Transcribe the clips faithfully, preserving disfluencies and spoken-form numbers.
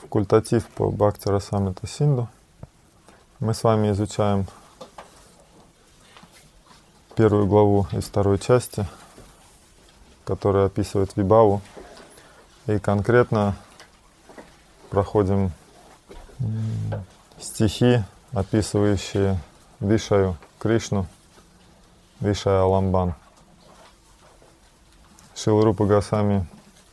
факультатив по Бхакти-расамрита Синду. Мы с вами изучаем первую главу из второй части, которая описывает Вибхаву. И конкретно проходим стихи, описывающие Вишаю Кришну, Вишая Аламбан. Шрила Рупа Госвами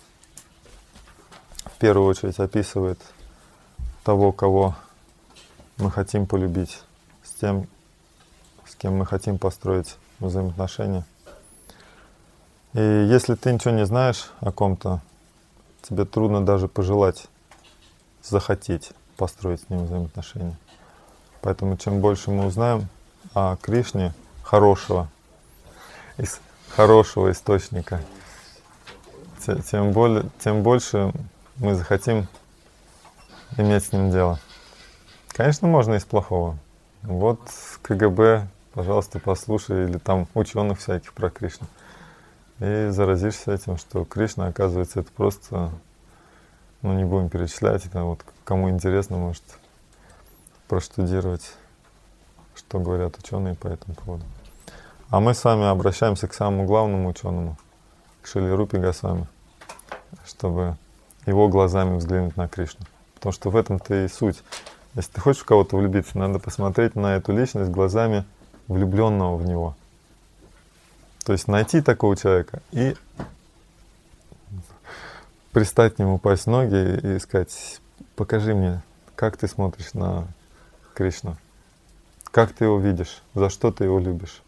в первую очередь описывает того, кого мы хотим полюбить, с тем, с кем мы хотим построить взаимоотношения. И если ты ничего не знаешь о ком-то, тебе трудно даже пожелать, захотеть построить с ним взаимоотношения. Поэтому чем больше мы узнаем о Кришне, хорошего, из хорошего источника, тем, более, тем больше мы захотим иметь с ним дело. Конечно, можно из плохого. Вот КГБ, пожалуйста, послушай, или там ученых всяких про Кришну. И заразишься этим, что Кришна, оказывается, это просто, ну не будем перечислять, это вот кому интересно, может проштудировать, что говорят ученые по этому поводу. А мы с вами обращаемся к самому главному ученому, к Шриле Рупе Госвами, чтобы его глазами взглянуть на Кришну. Потому что в этом-то и суть. Если ты хочешь в кого-то влюбиться, надо посмотреть на эту личность глазами влюбленного в него. То есть найти такого человека и пристать к нему, упасть в ноги и сказать: покажи мне, как ты смотришь на Кришну, как ты его видишь, за что ты его любишь.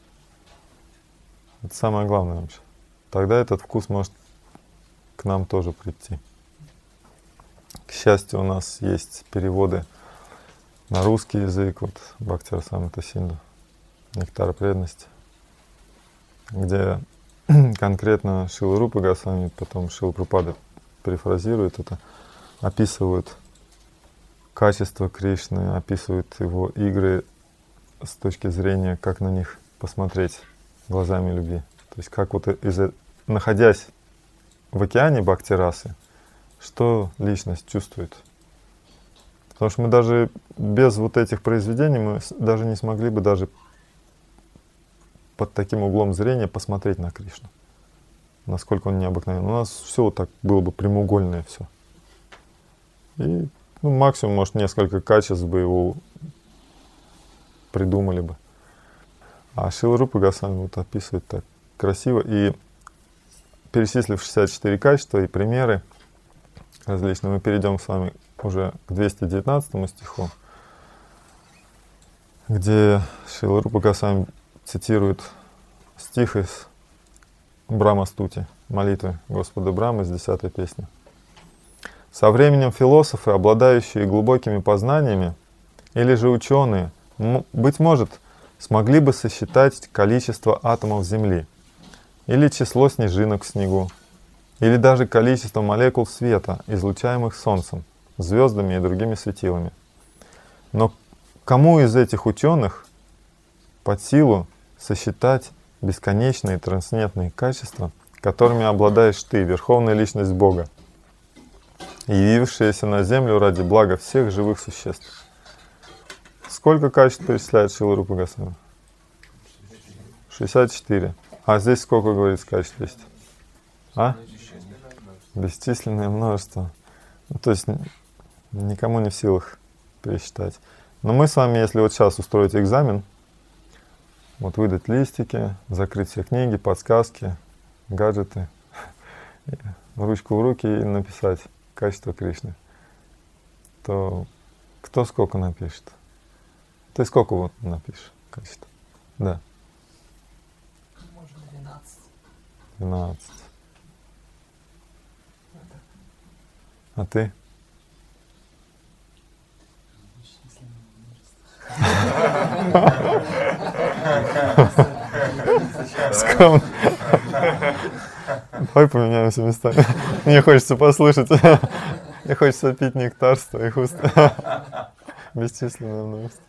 Это самое главное вообще. Тогда этот вкус может к нам тоже прийти. К счастью, у нас есть переводы на русский язык, вот Бхакти-расамрита Синду, Нектар преданности, где конкретно Шрила Рупа Госвами, потом Шрила Прабхупада перефразирует это, описывают качество Кришны, описывают его игры с точки зрения, как на них посмотреть глазами любви. То есть как вот из, находясь в океане бхакти-расы, что личность чувствует. Потому что мы даже без вот этих произведений мы даже не смогли бы даже под таким углом зрения посмотреть на Кришну. Насколько он необыкновенный. У нас все вот так было бы прямоугольное все. И ну, максимум, может, несколько качеств бы его придумали бы. А Шрила Рупа Госвами вот описывает так красиво. И перечислив шестьдесят четыре качества и примеры различные, мы перейдем с вами уже к двести девятнадцатому стиху, где Шрила Рупа Госвами цитирует стих из Брахма-стути, молитвы Господа Брахмы из десятой песни. Со временем философы, обладающие глубокими познаниями, или же ученые, быть может, смогли бы сосчитать количество атомов Земли, или число снежинок в снегу, или даже количество молекул света, излучаемых Солнцем, звездами и другими светилами. Но кому из этих ученых под силу сосчитать бесконечные трансцендентные качества, которыми обладаешь ты, Верховная Личность Бога, явившаяся на землю ради блага всех живых существ? Сколько качеств перечисляет Шрила Рупа Госвами? шестьдесят четыре. А здесь сколько, говорится, качеств есть? А? Бесчисленное множество. Ну, то есть никому не в силах пересчитать. Но мы с вами, если вот сейчас устроить экзамен, вот выдать листики, закрыть все книги, подсказки, гаджеты, ручку в руки и написать качество Кришны, то кто сколько напишет? Ты сколько вот напишешь качество? Да. Можно двенадцать. двенадцать. А ты? Скромно. Давай поменяемся местами. Мне хочется послушать. Мне хочется пить нектар с твоих уст. Бесчисленное множество.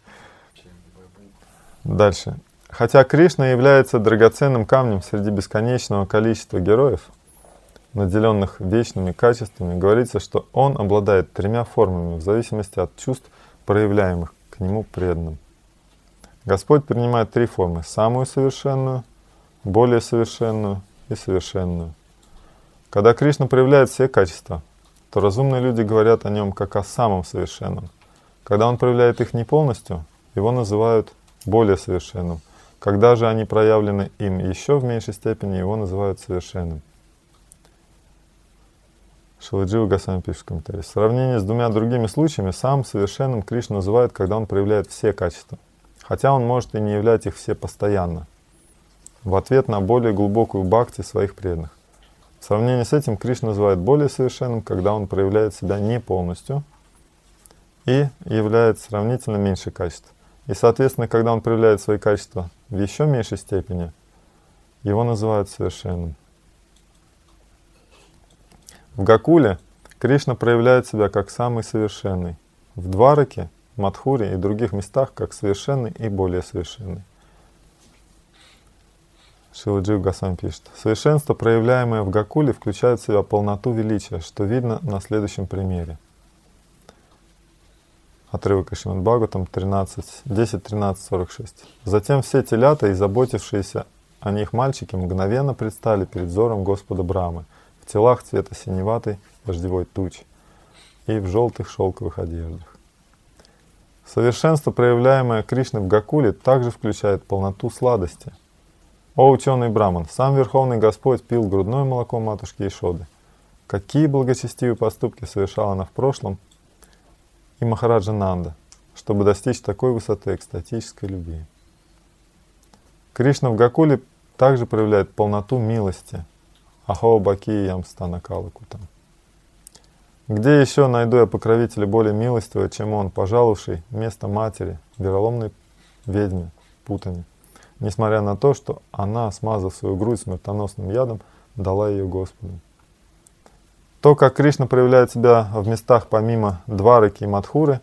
Дальше. Хотя Кришна является драгоценным камнем среди бесконечного количества героев, наделенных вечными качествами, говорится, что он обладает тремя формами в зависимости от чувств, проявляемых к нему преданным. Господь принимает три формы: самую совершенную, более совершенную и совершенную. Когда Кришна проявляет все качества, то разумные люди говорят о нем как о самом совершенном. Когда он проявляет их не полностью, его называют более совершенным. Когда же они проявлены им еще в меньшей степени, его называют совершенным. Шрила Джива Госвами пишет в комментарии. В сравнении с двумя другими случаями, самым совершенным Кришна называет, когда он проявляет все качества, хотя он может и не являть их все постоянно, в ответ на более глубокую бхакти своих преданных. В сравнении с этим Кришна называет более совершенным, когда он проявляет себя не полностью и являет сравнительно меньше качеств. И, соответственно, когда он проявляет свои качества в еще меньшей степени, его называют совершенным. В Гакуле Кришна проявляет себя как самый совершенный. В Двараке, Мадхуре и других местах как совершенный и более совершенный. Шрила Джива Госвами пишет. Совершенство, проявляемое в Гакуле, включает в себя полноту величия, что видно на следующем примере. Отрывок из Шримад Бхагаватам десять тринадцать сорок шесть. Затем все телята и заботившиеся о них мальчики мгновенно предстали перед взором Господа Брамы в телах цвета синеватой дождевой тучи и в желтых шелковых одеждах. Совершенство, проявляемое Кришной в Гакуле, также включает полноту сладости. О ученый Браман, сам Верховный Господь пил грудное молоко матушки Ишоды. Какие благочестивые поступки совершала она в прошлом, и Махараджа Нанда, чтобы достичь такой высоты экстатической любви. Кришна в Гакуле также проявляет полноту милости. Ахо Баки Ямстана Калакутам. Где еще найду я покровителя более милостивого, чем он, пожаловавший место матери, вероломной ведьме Путани, несмотря на то, что она, смазав свою грудь смертоносным ядом, дала ее Господу. То, как Кришна проявляет себя в местах помимо Двараки и Мадхуры,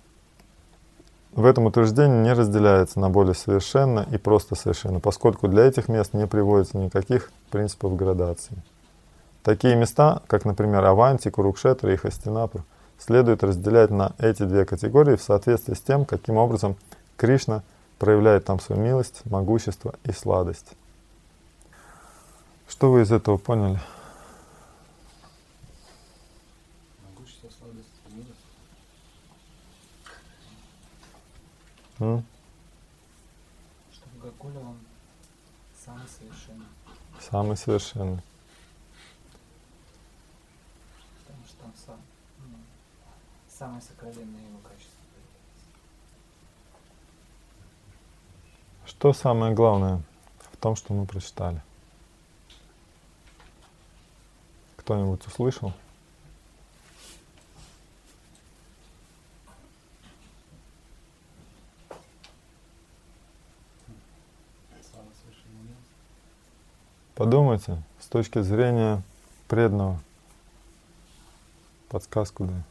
в этом утверждении не разделяется на более совершенно и просто совершенно, поскольку для этих мест не приводится никаких принципов градации. Такие места, как, например, Аванти, Курукшетра и Хастинапур, следует разделять на эти две категории в соответствии с тем, каким образом Кришна проявляет там свою милость, могущество и сладость. Что вы из этого поняли? Могущество, сладость и милость. М? Что в Гакуле он самый совершенный. Самый совершенный. Потому что там сам, ну, самое сокровенное его качество. Что самое главное в том, что мы прочитали? Кто-нибудь услышал? Самое совершенное милость. Подумайте, с точки зрения преданного, подсказку даю.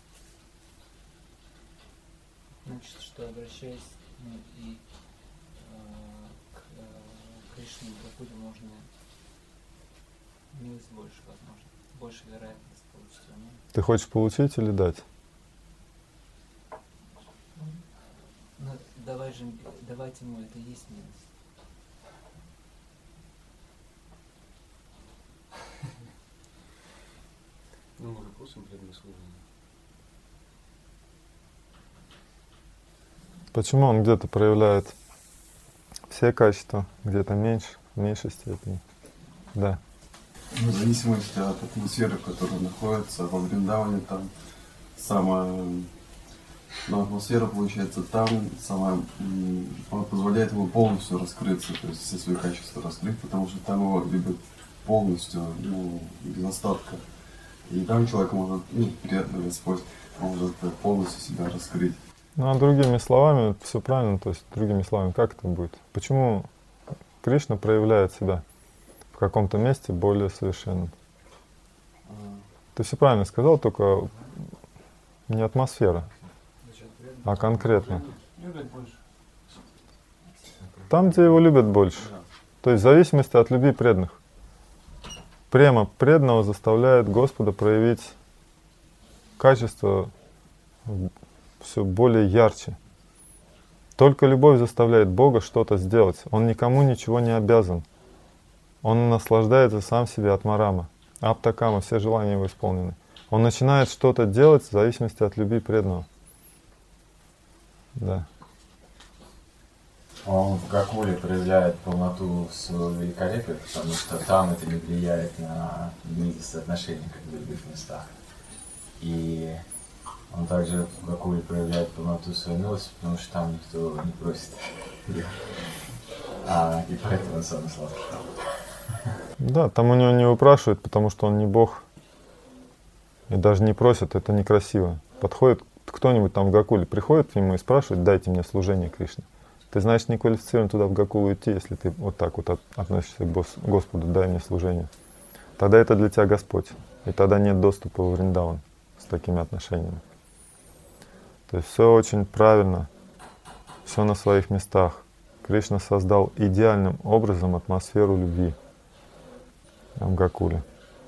Значит, что обращаясь ну, и э, к э, Кришне в Гакуле можно милость больше, возможно, больше вероятность получить у него. Ты хочешь получить или дать? Ну, давай же, давайте ему, это и есть милость. Ну, мы же просим преданное служение. Почему он где-то проявляет все качества, где-то меньше, в меньшей степени? Да. Ну, в зависимости от атмосферы, в которой находится, во Вриндаване там самая, ну, атмосфера получается там, самая, он позволяет ему полностью раскрыться, то есть все свои качества раскрыть, потому что там его любят полностью, ну, без остатка. И там человек может, ну, приятно Господь, может полностью себя раскрыть. Ну, а другими словами, все правильно, то есть другими словами, как это будет? Почему Кришна проявляет себя в каком-то месте более совершенным? Ты все правильно сказал, только не атмосфера, а конкретно. Любят больше. Там, где его любят больше. То есть в зависимости от любви преданных. према преданного заставляет Господа проявить качество все более ярче. Только любовь заставляет Бога что-то сделать. Он никому ничего не обязан. Он наслаждается сам себе атмарама. Аптакама, все желания его исполнены. Он начинает что-то делать в зависимости от любви преданного. Да. Он в Гакуле проявляет полноту своего великолепия, потому что там это не влияет на близость отношений, как в других местах. И он также в Гакуле проявляет полноту своей милости, потому что там никто не просит. А, и поэтому он самый сладкий. Да, там у него не выпрашивают, потому что он не Бог. И даже не просят, это некрасиво. Подходит кто-нибудь там в Гакуле, приходит к нему и спрашивает: дайте мне служение Кришне. Ты, значит, не квалифицирован туда в Гакулу идти, если ты вот так вот от, относишься к Господу: дай мне служение. Тогда это для тебя Господь. И тогда нет доступа в Вриндаван с такими отношениями. То есть все очень правильно, все на своих местах. Кришна создал идеальным образом атмосферу любви в Гакуле.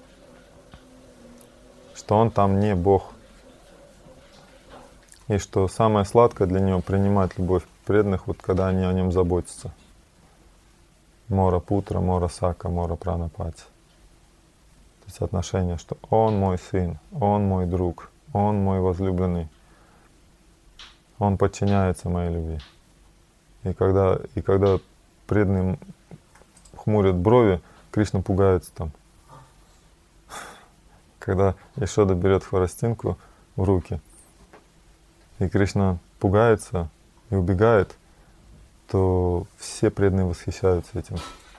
Что он там не Бог. И что самое сладкое для него — принимать любовь преданных, вот когда они о нем заботятся. Мора Путра, Мора Сака, Мора Пранапати. То есть отношение, что он мой сын, он мой друг, он мой возлюбленный. Он подчиняется моей любви. И когда, и когда преданные хмурят брови, Кришна пугается там. Когда Ешода берет хворостинку в руки, и Кришна пугается и убегает, то все преданные восхищаются этим.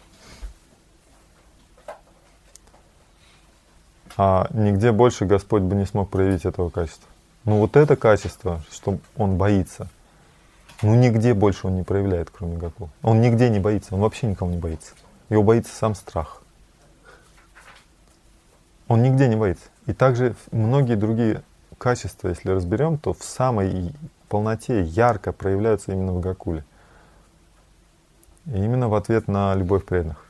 А нигде больше Господь бы не смог проявить этого качества. Ну вот это качество, что он боится, ну нигде больше он не проявляет, кроме Гакулы. Он нигде не боится, он вообще никого не боится. Его боится сам страх. Он нигде не боится. И также многие другие качества, если разберем, то в самой полноте ярко проявляются именно в Гакуле. И именно в ответ на любовь преданных.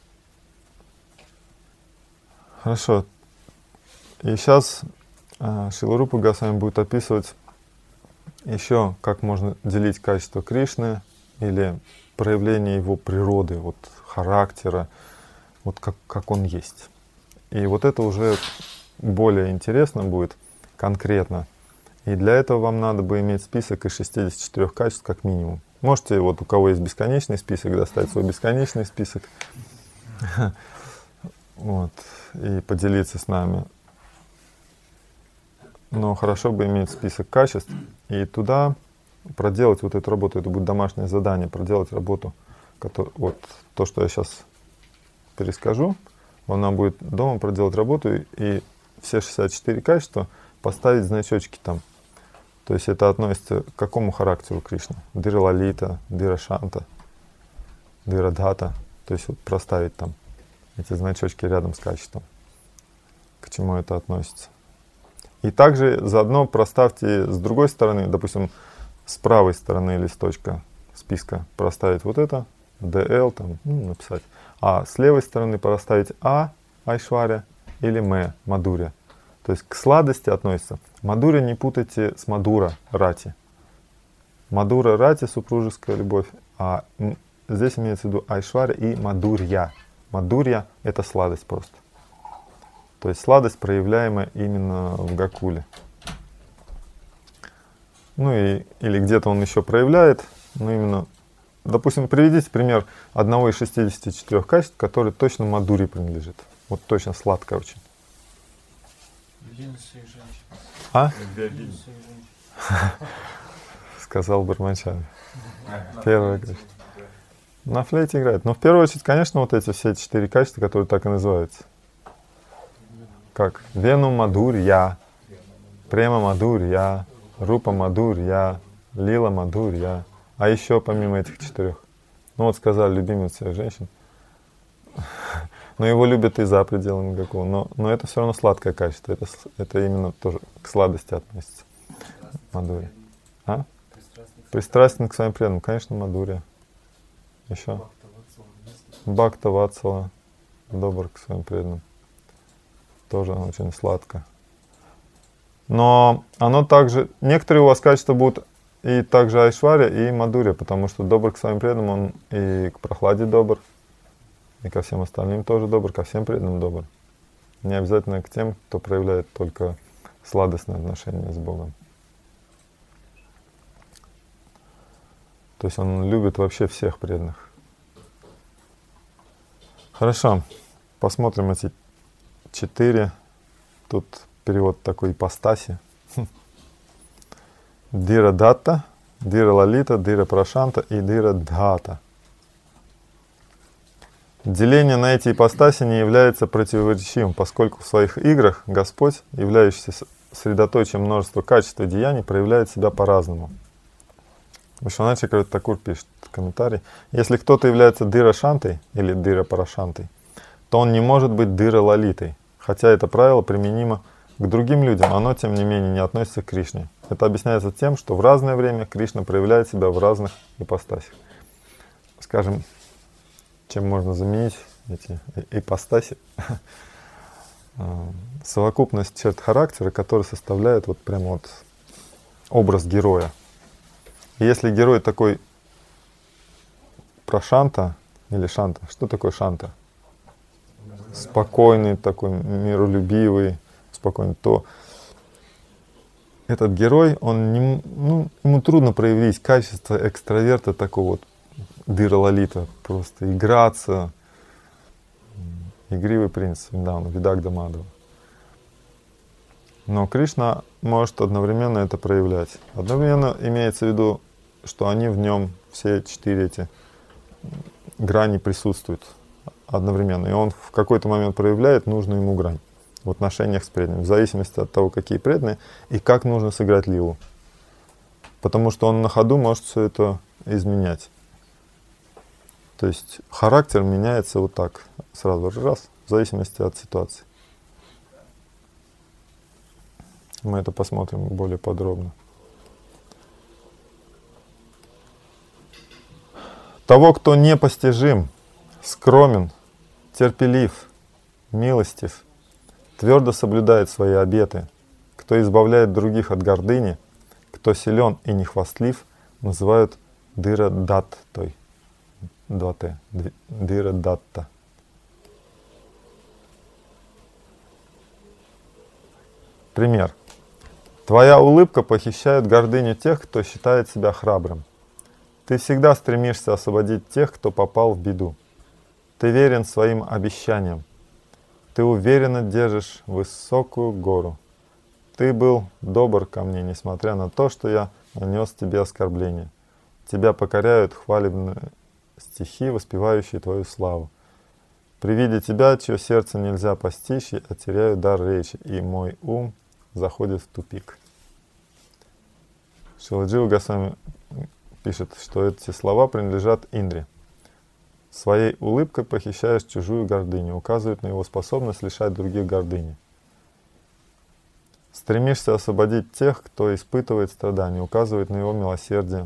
Хорошо. И сейчас э, Шрила Рупа Госвами будет описывать еще, как можно делить качество Кришны или проявление его природы, вот, характера, вот как, как он есть. И вот это уже более интересно будет конкретно. И для этого вам надо бы иметь список из шестидесяти четырёх качеств как минимум. Можете, вот у кого есть бесконечный список, достать свой бесконечный список вот, и поделиться с нами. Но хорошо бы иметь список качеств и туда проделать вот эту работу. Это будет домашнее задание, проделать работу, который, вот то, что я сейчас перескажу. Он нам будет дома проделать работу и, и все шестьдесят четыре качества поставить значочки там. То есть это относится к какому характеру Кришны? Дира Лалита, Дира Шанта, Дира Дхата. То есть вот проставить там эти значочки рядом с качеством. К чему это относится? И также заодно проставьте с другой стороны, допустим, с правой стороны листочка списка проставить вот это, ди эл там, ну, написать. А с левой стороны проставить А, Айшваря, или М, Мадуря. То есть к сладости относится. Мадуря не путайте с Мадура, Рати. Мадура, Рати — супружеская любовь, а здесь имеется в виду Айшваря и Мадурья. Мадурья — это сладость просто. То есть сладость, проявляемая именно в Гакуле. Ну и, или где-то он еще проявляет, но именно, допустим, приведите пример одного из шестидесяти четырёх качеств, который точно Мадуре принадлежит. Вот точно сладкое очень. А? Сказал Бармачари. Первое качество. На флейте играет. Но в первую очередь, конечно, вот эти все четыре качества, которые так и называются. Как? Вену Мадурья, Према Мадурья, Рупа Мадурья, Лила Мадурья. А еще помимо этих четырех. Ну вот сказали, любимец всех женщин. Но его любят и за пределами Гакулы. Но, но это все равно сладкое качество. Это, это именно тоже к сладости относится. Мадурья. А? Пристрастен к своим преданным. Конечно, Мадурья. Еще. Бхакта Ватсала. Добр к своим преданным. тоже очень сладко. Но оно также, некоторые у вас качества будут и также Айшварья, и Мадурья, потому что добр к своим преданным, он и к прохладе добр, и ко всем остальным тоже добр, ко всем преданным добр. Не обязательно к тем, кто проявляет только сладостное отношение с Богом. То есть он любит вообще всех преданных. Хорошо, посмотрим эти четыре. Тут перевод такой ипостаси. Дира Датта, Дира Лалита, Дира Прашанта и Дира Дхата. Деление на эти ипостаси не является противоречивым, поскольку в своих играх Господь, являющийся средоточием множества качеств и деяний, проявляет себя по-разному. Вишванат Такур пишет в комментарии: если кто-то является Дира Шантой или Дира Парашантой, то он не может быть Дира Лалитой, хотя это правило применимо к другим людям, оно, тем не менее, не относится к Кришне. Это объясняется тем, что в разное время Кришна проявляет себя в разных ипостасях. Скажем, чем можно заменить эти ипостаси? Совокупность черт характера, которые составляют вот прямо вот образ героя. И если герой такой Прашанта или Шанта, что такое Шанта? Спокойный, такой миролюбивый, спокойный, то этот герой, он не, ну, ему трудно проявить качество экстраверта такого вот Дира Лалита, просто играться, игривый принц, да, он Видагда Мадхава. Но Кришна может одновременно это проявлять. Одновременно имеется в виду, что они в нем, все четыре эти грани присутствуют одновременно. И он в какой-то момент проявляет нужную ему грань в отношениях с преданными, в зависимости от того, какие преданные и как нужно сыграть лилу. Потому что он на ходу может все это изменять. То есть характер меняется вот так, сразу раз, в зависимости от ситуации. Мы это посмотрим более подробно. Того, кто непостижим, скромен, терпелив, милостив, твердо соблюдает свои обеты, кто избавляет других от гордыни, кто силен и не хвастлив, называют Дира Даттой. Двате. Дира Датта. Пример. Твоя улыбка похищает гордыню тех, кто считает себя храбрым. Ты всегда стремишься освободить тех, кто попал в беду. Ты верен своим обещаниям. Ты уверенно держишь высокую гору. Ты был добр ко мне, несмотря на то, что я нанес тебе оскорбление. Тебя покоряют хвалебные стихи, воспевающие твою славу. При виде тебя, чье сердце нельзя постичь, я теряю дар речи, и мой ум заходит в тупик. Шрила Джива Госвами пишет, что эти слова принадлежат Индре. Своей улыбкой похищаешь чужую гордыню, указывает на его способность лишать других гордыни. Стремишься освободить тех, кто испытывает страдания, указывает на его милосердие.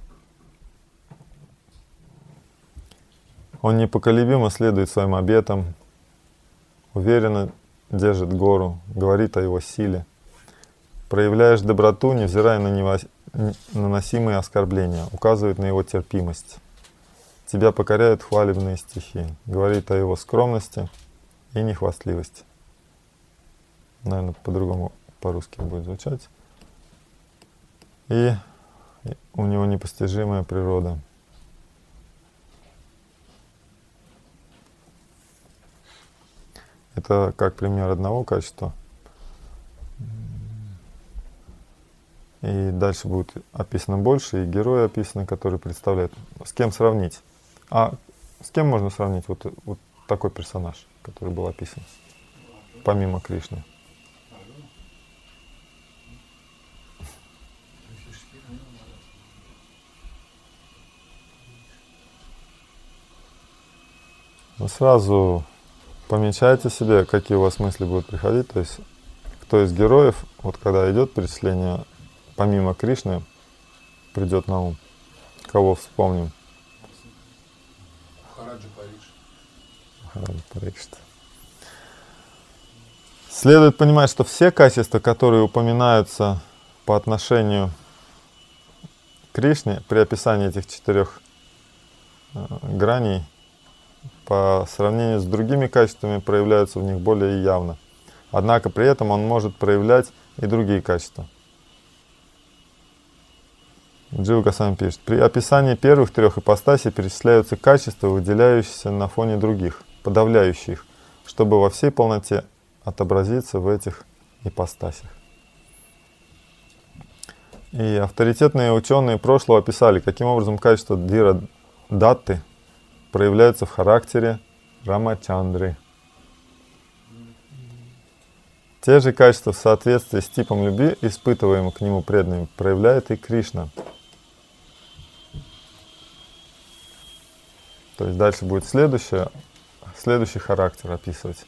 Он непоколебимо следует своим обетам, уверенно держит гору, говорит о его силе. Проявляешь доброту, невзирая на невос... наносимые оскорбления, указывает на его терпимость. Тебя покоряют хвалебные стихи, говорит о его скромности и нехвастливости. Наверное, по-другому по-русски будет звучать. И у него непостижимая природа. Это как пример одного качества. И дальше будет описано больше, и герои описаны, которые представляют. С кем сравнить? А с кем можно сравнить вот, вот такой персонаж, который был описан, помимо Кришны? Вы сразу помечайте себе, какие у вас мысли будут приходить. То есть, кто из героев, вот когда идет перечисление, помимо Кришны, придет на ум. Кого вспомним? Махараджа Парикшит. Махараджа Парикшит. Следует понимать, что все качества, которые упоминаются по отношению к Кришне при описании этих четырех э, граней, по сравнению с другими качествами проявляются в них более явно. Однако при этом он может проявлять и другие качества. Джива Госвами пишет: при описании первых трех ипостасей перечисляются качества, выделяющиеся на фоне других, подавляющие их, чтобы во всей полноте отобразиться в этих ипостасях. И авторитетные ученые прошлого описали, каким образом качества Dhira Датты проявляются в характере Рамачандры. Те же качества в соответствии с типом любви, испытываемым к нему преданными, проявляет и Кришна. То есть дальше будет следующее, следующий характер описывать.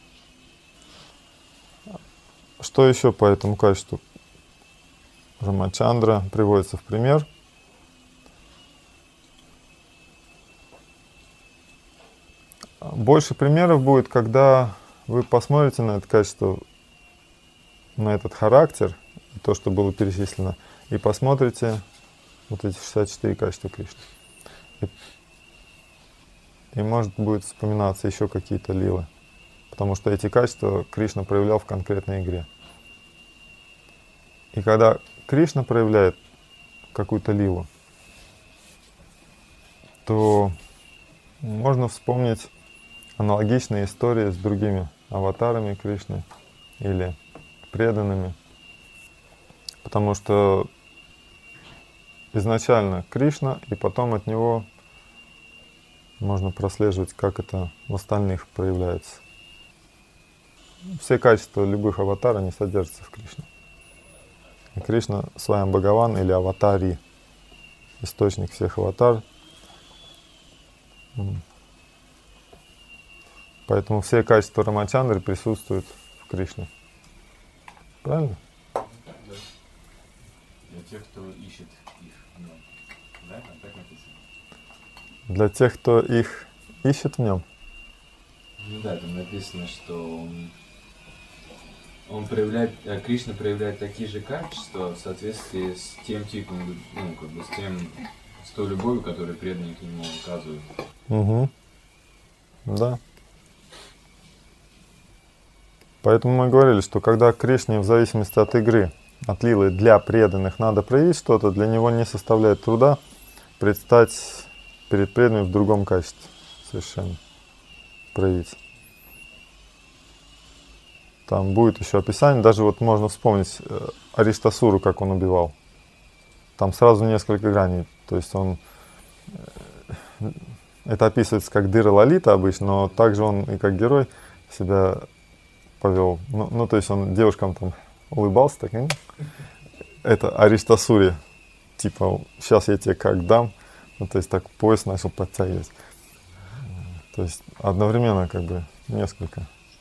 Что еще по этому качеству Рамачандра приводится в пример? Больше примеров будет, когда вы посмотрите на это качество, на этот характер, то, что было перечислено, и посмотрите вот эти шестьдесят четыре качества Кришны. И, и может будет вспоминаться еще какие-то лилы, потому что эти качества Кришна проявлял в конкретной игре. И когда Кришна проявляет какую-то лилу, то можно вспомнить аналогичные истории с другими аватарами Кришны или преданными. Потому что изначально Кришна, и потом от него можно прослеживать, как это в остальных проявляется. Все качества любых аватаров не содержатся в Кришне. И Кришна Сваям Бхагаван или Аватари, источник всех аватар. Поэтому все качества Рамачандры присутствуют в Кришне. Правильно? Да. Для тех, кто ищет их в нем. Да, там так написано. Для тех, кто их ищет в нем. Ну да, там написано, что он, он проявляет, Кришна проявляет такие же качества в соответствии с тем типом, ну, как бы с тем, с той любовью, которую преданные к нему оказывают. Угу. Да. Поэтому мы говорили, что когда Кришне в зависимости от игры, от лилы для преданных надо проявить что-то, для него не составляет труда предстать перед преданными в другом качестве совершенно, проявить. Там будет еще описание, даже вот можно вспомнить Ариштасуру, как он убивал. Там сразу несколько граней, то есть он, это описывается как Dhira Lalita обычно, но также он и как герой себя повел. Ну, ну, то есть он девушкам там улыбался, так, ну, это Ариштасуре, типа, сейчас я тебе как дам, ну, то есть так пояс начал подтягивать. То есть одновременно как бы несколько.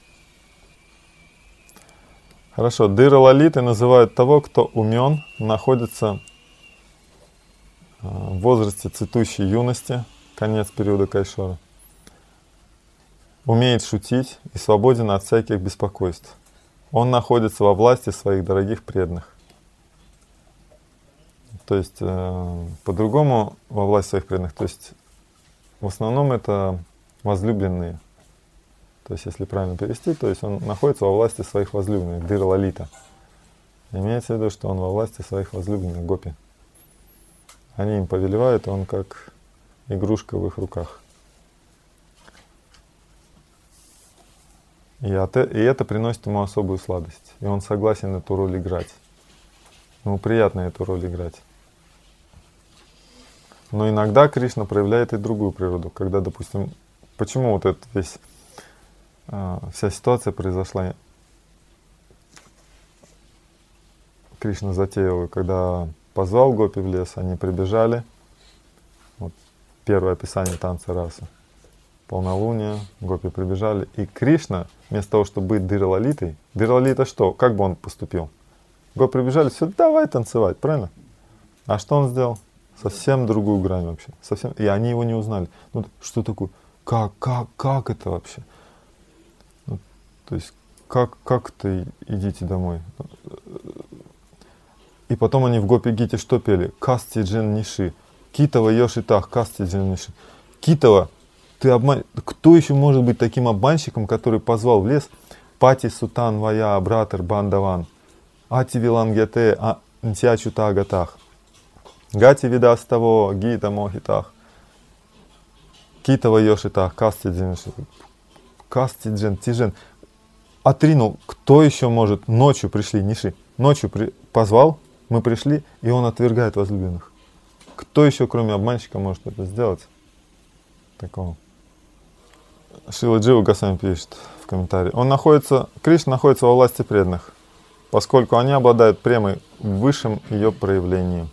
Хорошо, Dhira Лалитой называют того, кто умен, находится в возрасте цветущей юности, конец периода Кайшора, умеет шутить и свободен от всяких беспокойств. Он находится во власти своих дорогих преданных. То есть, э, по-другому во власти своих преданных, то есть, в основном это возлюбленные. То есть, если правильно перевести, то есть он находится во власти своих возлюбленных, Dhira Лалита. Имеется в виду, что он во власти своих возлюбленных гопи. Они им повелевают, он как игрушка в их руках. И, от, и это приносит ему особую сладость. И он согласен эту роль играть. Ему приятно эту роль играть. Но иногда Кришна проявляет и другую природу. Когда, допустим, почему вот эта весь, э, вся ситуация произошла, Кришна затеял, когда позвал гопи в лес, они прибежали. Вот первое описание танца расы. Полнолуние, гопи прибежали. И Кришна, вместо того, чтобы быть Dhira Лалитой, Dhira Лалита что? Как бы он поступил? Гопи прибежали, все, давай танцевать, правильно? А что он сделал? Совсем другую грань вообще. Совсем. И они его не узнали. Ну, что такое? Как, как, как это вообще? Ну, то есть как, как ты идите домой? И потом они в Гопи-гите что пели? Касти джин ниши. Китова йошитах, касти джин ниши. Китова, ты обман... Кто еще может быть таким обманщиком, который позвал в лес Пати сутан вая братер бандаван, ати вилангете антиачута гатах, гати видас того гита мохитах, китова йошитах, касти джин, касти джин, тижен. Отринул, кто еще может, ночью пришли, ниши, ночью при... позвал, мы пришли, и он отвергает возлюбленных. Кто еще, кроме обманщика, может это сделать? Такого. Шила Джива Госвами пишет в комментарии. Он находится, Кришна находится во власти преданных, поскольку они обладают премой в высшем ее проявлении.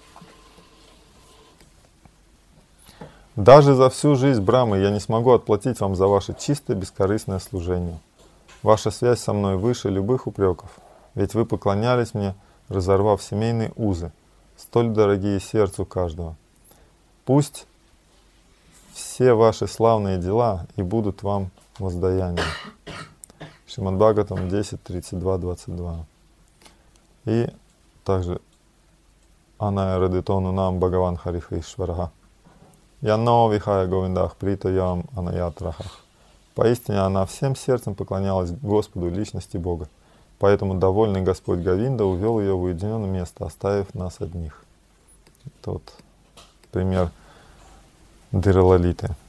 Даже за всю жизнь Брамы я не смогу отплатить вам за ваше чистое бескорыстное служение. Ваша связь со мной выше любых упреков, ведь вы поклонялись мне, разорвав семейные узы, столь дорогие сердцу каждого. Пусть все ваши славные дела и будут вам воздаянием. Шримад Бхагаватам десять, тридцать два, двадцать два. И также Аная Радитону нам Бхагаван Хариха Ишварага. Янно Вихая Говиндах Прито Ям Анаятрахах. Поистине она всем сердцем поклонялась Господу, личности Бога. Поэтому довольный Господь Говинда увел ее в уединенное место, оставив нас одних. Это вот пример Диралалиты.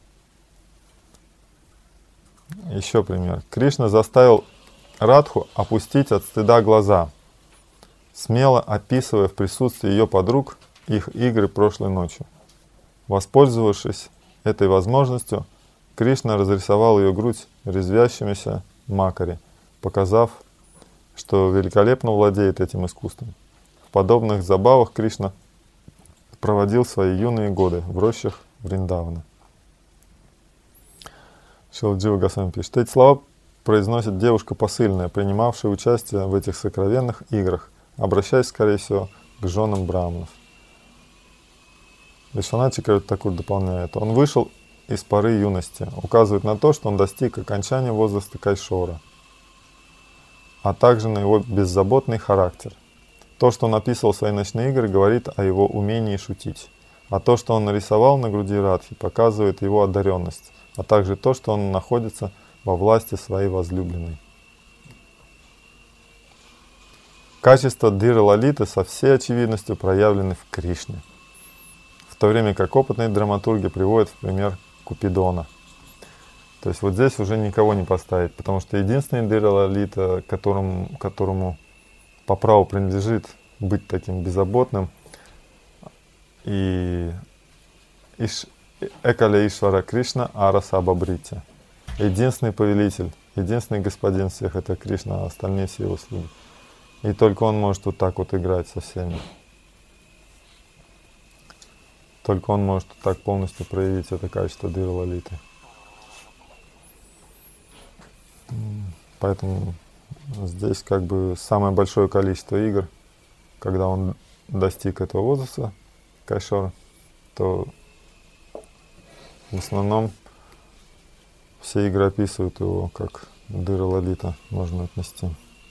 Еще пример. Кришна заставил Радху опустить от стыда глаза, смело описывая в присутствии ее подруг их игры прошлой ночью. Воспользовавшись этой возможностью, Кришна разрисовал ее грудь резвящимися макари, показав, что великолепно владеет этим искусством. В подобных забавах Кришна проводил свои юные годы в рощах Вриндавана. Шрила Джива Госвами пишет. Эти слова произносит девушка посыльная, принимавшая участие в этих сокровенных играх, обращаясь, скорее всего, к женам браманов. Вишванат Чакраварти дополняет. Он вышел из поры юности, указывает на то, что он достиг окончания возраста Кайшора, а также на его беззаботный характер. То, что он описывал свои ночные игры, говорит о его умении шутить. А то, что он нарисовал на груди Радхи, показывает его одаренность, а также то, что он находится во власти своей возлюбленной. Качества Дира Лалиты со всей очевидностью проявлены в Кришне, в то время как опытные драматурги приводят в пример Купидона. То есть вот здесь уже никого не поставить, потому что единственный Дира Лалита, которому, которому по праву принадлежит быть таким беззаботным, и Иш, Экаля Ишвара Кришна Араса Бабрити. Единственный повелитель, единственный господин всех — это Кришна, а остальные все его слуги. И только он может вот так вот играть со всеми. Только он может так полностью проявить это качество Дира Лалиты. Поэтому здесь как бы самое большое количество игр, когда он достиг этого возраста, Кайшора, то в основном все игры описывают его как Дира Лалита, можно отнести.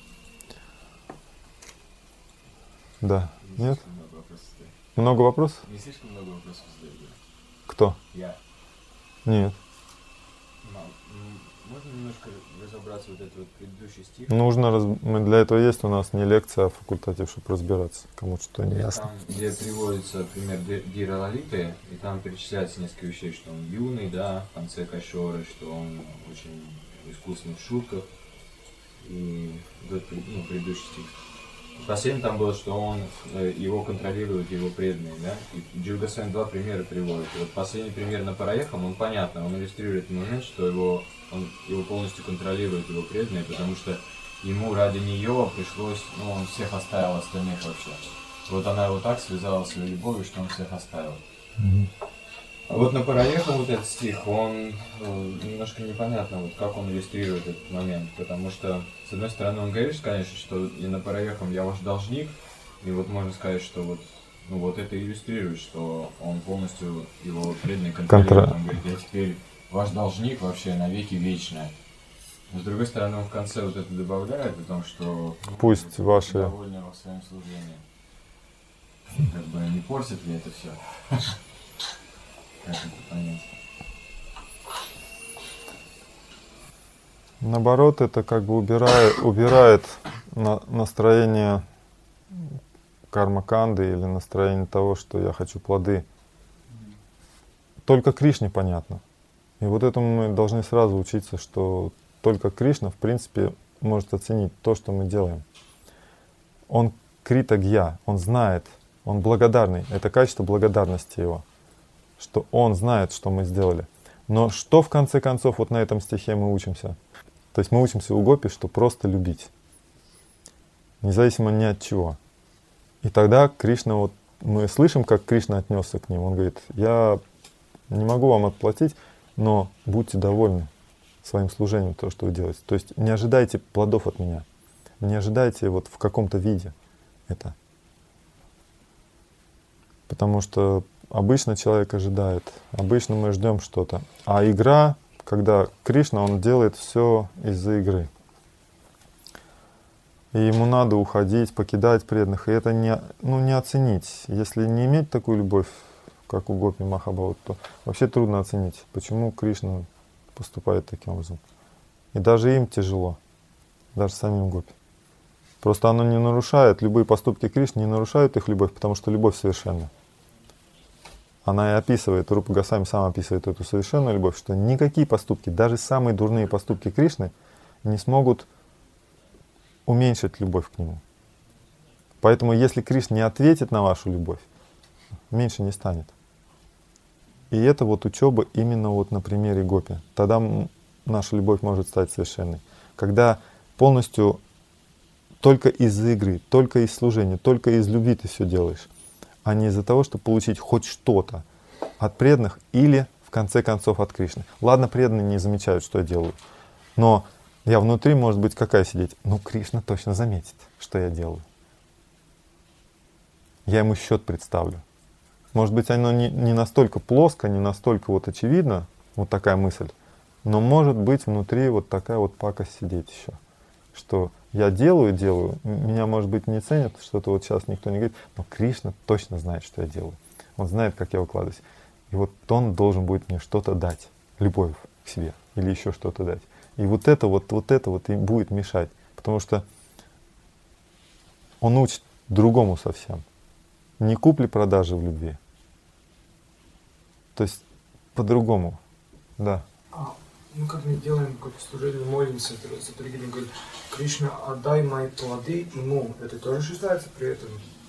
Да. Не Нет? Много вопросов задаю. Много вопросов? Не слишком много вопросов задаю. Кто? Я. Нет. Мам, можно немножко разобраться вот этот вот предыдущий стих? Нужно, раз... мы для этого есть у нас не лекция, а факультатив, чтобы разбираться, кому-то что не ясно. Там, где приводится пример Дира Лалиты, и там перечисляется несколько вещей, что он юный, да, в конце Кайшоры, что он очень искусный в шутках, и вот, ну, предыдущий стих. Последним там было, что он, его контролируют его преданные, да, и Джива Госвами два примера приводит. И вот последний пример на Параехам, он понятно, он иллюстрирует момент, что его, он, его полностью контролируют его преданные, потому что ему ради нее пришлось, ну, он всех оставил остальных вообще. Вот она его так связала своей любовью, что он всех оставил. Mm-hmm. А вот на Параехам вот этот стих, он ну, немножко непонятно, вот как он иллюстрирует этот момент, потому что, с одной стороны, он говорит, конечно, что и на Параехам я ваш должник, и вот можно сказать, что вот, ну, вот это иллюстрирует, что он полностью его преданный контролирует, он говорит, я теперь ваш должник вообще навеки вечное. Но, с другой стороны, он в конце вот это добавляет о том, что Пусть ваши... довольны во своем служении. Как бы не портит ли это все? Как это понять? Наоборот, это как бы убирает, убирает на, настроение карма-канды или настроение того, что я хочу плоды. Только Кришне понятно. И вот этому мы должны сразу учиться, что только Кришна, в принципе, может оценить то, что мы делаем. Он критагья, он знает, он благодарный. Это качество благодарности его, что он знает, что мы сделали. Но что в конце концов вот на этом стихе мы учимся? То есть мы учимся у гопи, что просто любить, независимо ни от чего. И тогда Кришна, вот мы слышим, как Кришна отнесся к ним. Он говорит: я не могу вам отплатить, но будьте довольны своим служением, то, что вы делаете. То есть не ожидайте плодов от меня, не ожидайте вот в каком-то виде это. Потому что обычно человек ожидает, обычно мы ждем что-то. А игра, когда Кришна, он делает все из-за игры. И ему надо уходить, покидать преданных. И это не, ну, не оценить. Если не иметь такую любовь, как у Гопи Махабхават, то вообще трудно оценить, почему Кришна поступает таким образом. И даже им тяжело, даже самим Гопи. Просто оно не нарушает, любые поступки Кришны не нарушают их любовь, потому что любовь совершенна. Она и описывает, Рупа Госвами сам описывает эту совершенную любовь, что никакие поступки, даже самые дурные поступки Кришны не смогут уменьшить любовь к нему. Поэтому если Кришна не ответит на вашу любовь, меньше не станет. И это вот учеба именно вот на примере Гопи. Тогда наша любовь может стать совершенной. Когда полностью только из-за игры, только из служения, только из любви ты все делаешь, а не из-за того, чтобы получить хоть что-то от преданных или, в конце концов, от Кришны. Ладно, преданные не замечают, что я делаю, но я внутри, может быть, какая сидеть? Ну, Кришна точно заметит, что я делаю. Я ему счет представлю. Может быть, оно не, не настолько плоско, не настолько вот очевидно, вот такая мысль, но может быть внутри вот такая вот пакость сидеть еще, что я делаю, делаю, меня, может быть, не ценят, что-то вот сейчас никто не говорит, но Кришна точно знает, что я делаю. Он знает, как я выкладываюсь. И вот он должен будет мне что-то дать, любовь к себе или еще что-то дать. И вот это вот, вот это вот и будет мешать, потому что он учит другому совсем. Не купли-продажи в любви. То есть по-другому, да. А, ну как мы делаем, как служение, молимся, Сатаргина говорит: Кришна, отдай мои плоды ему. Это тоже считается при этом?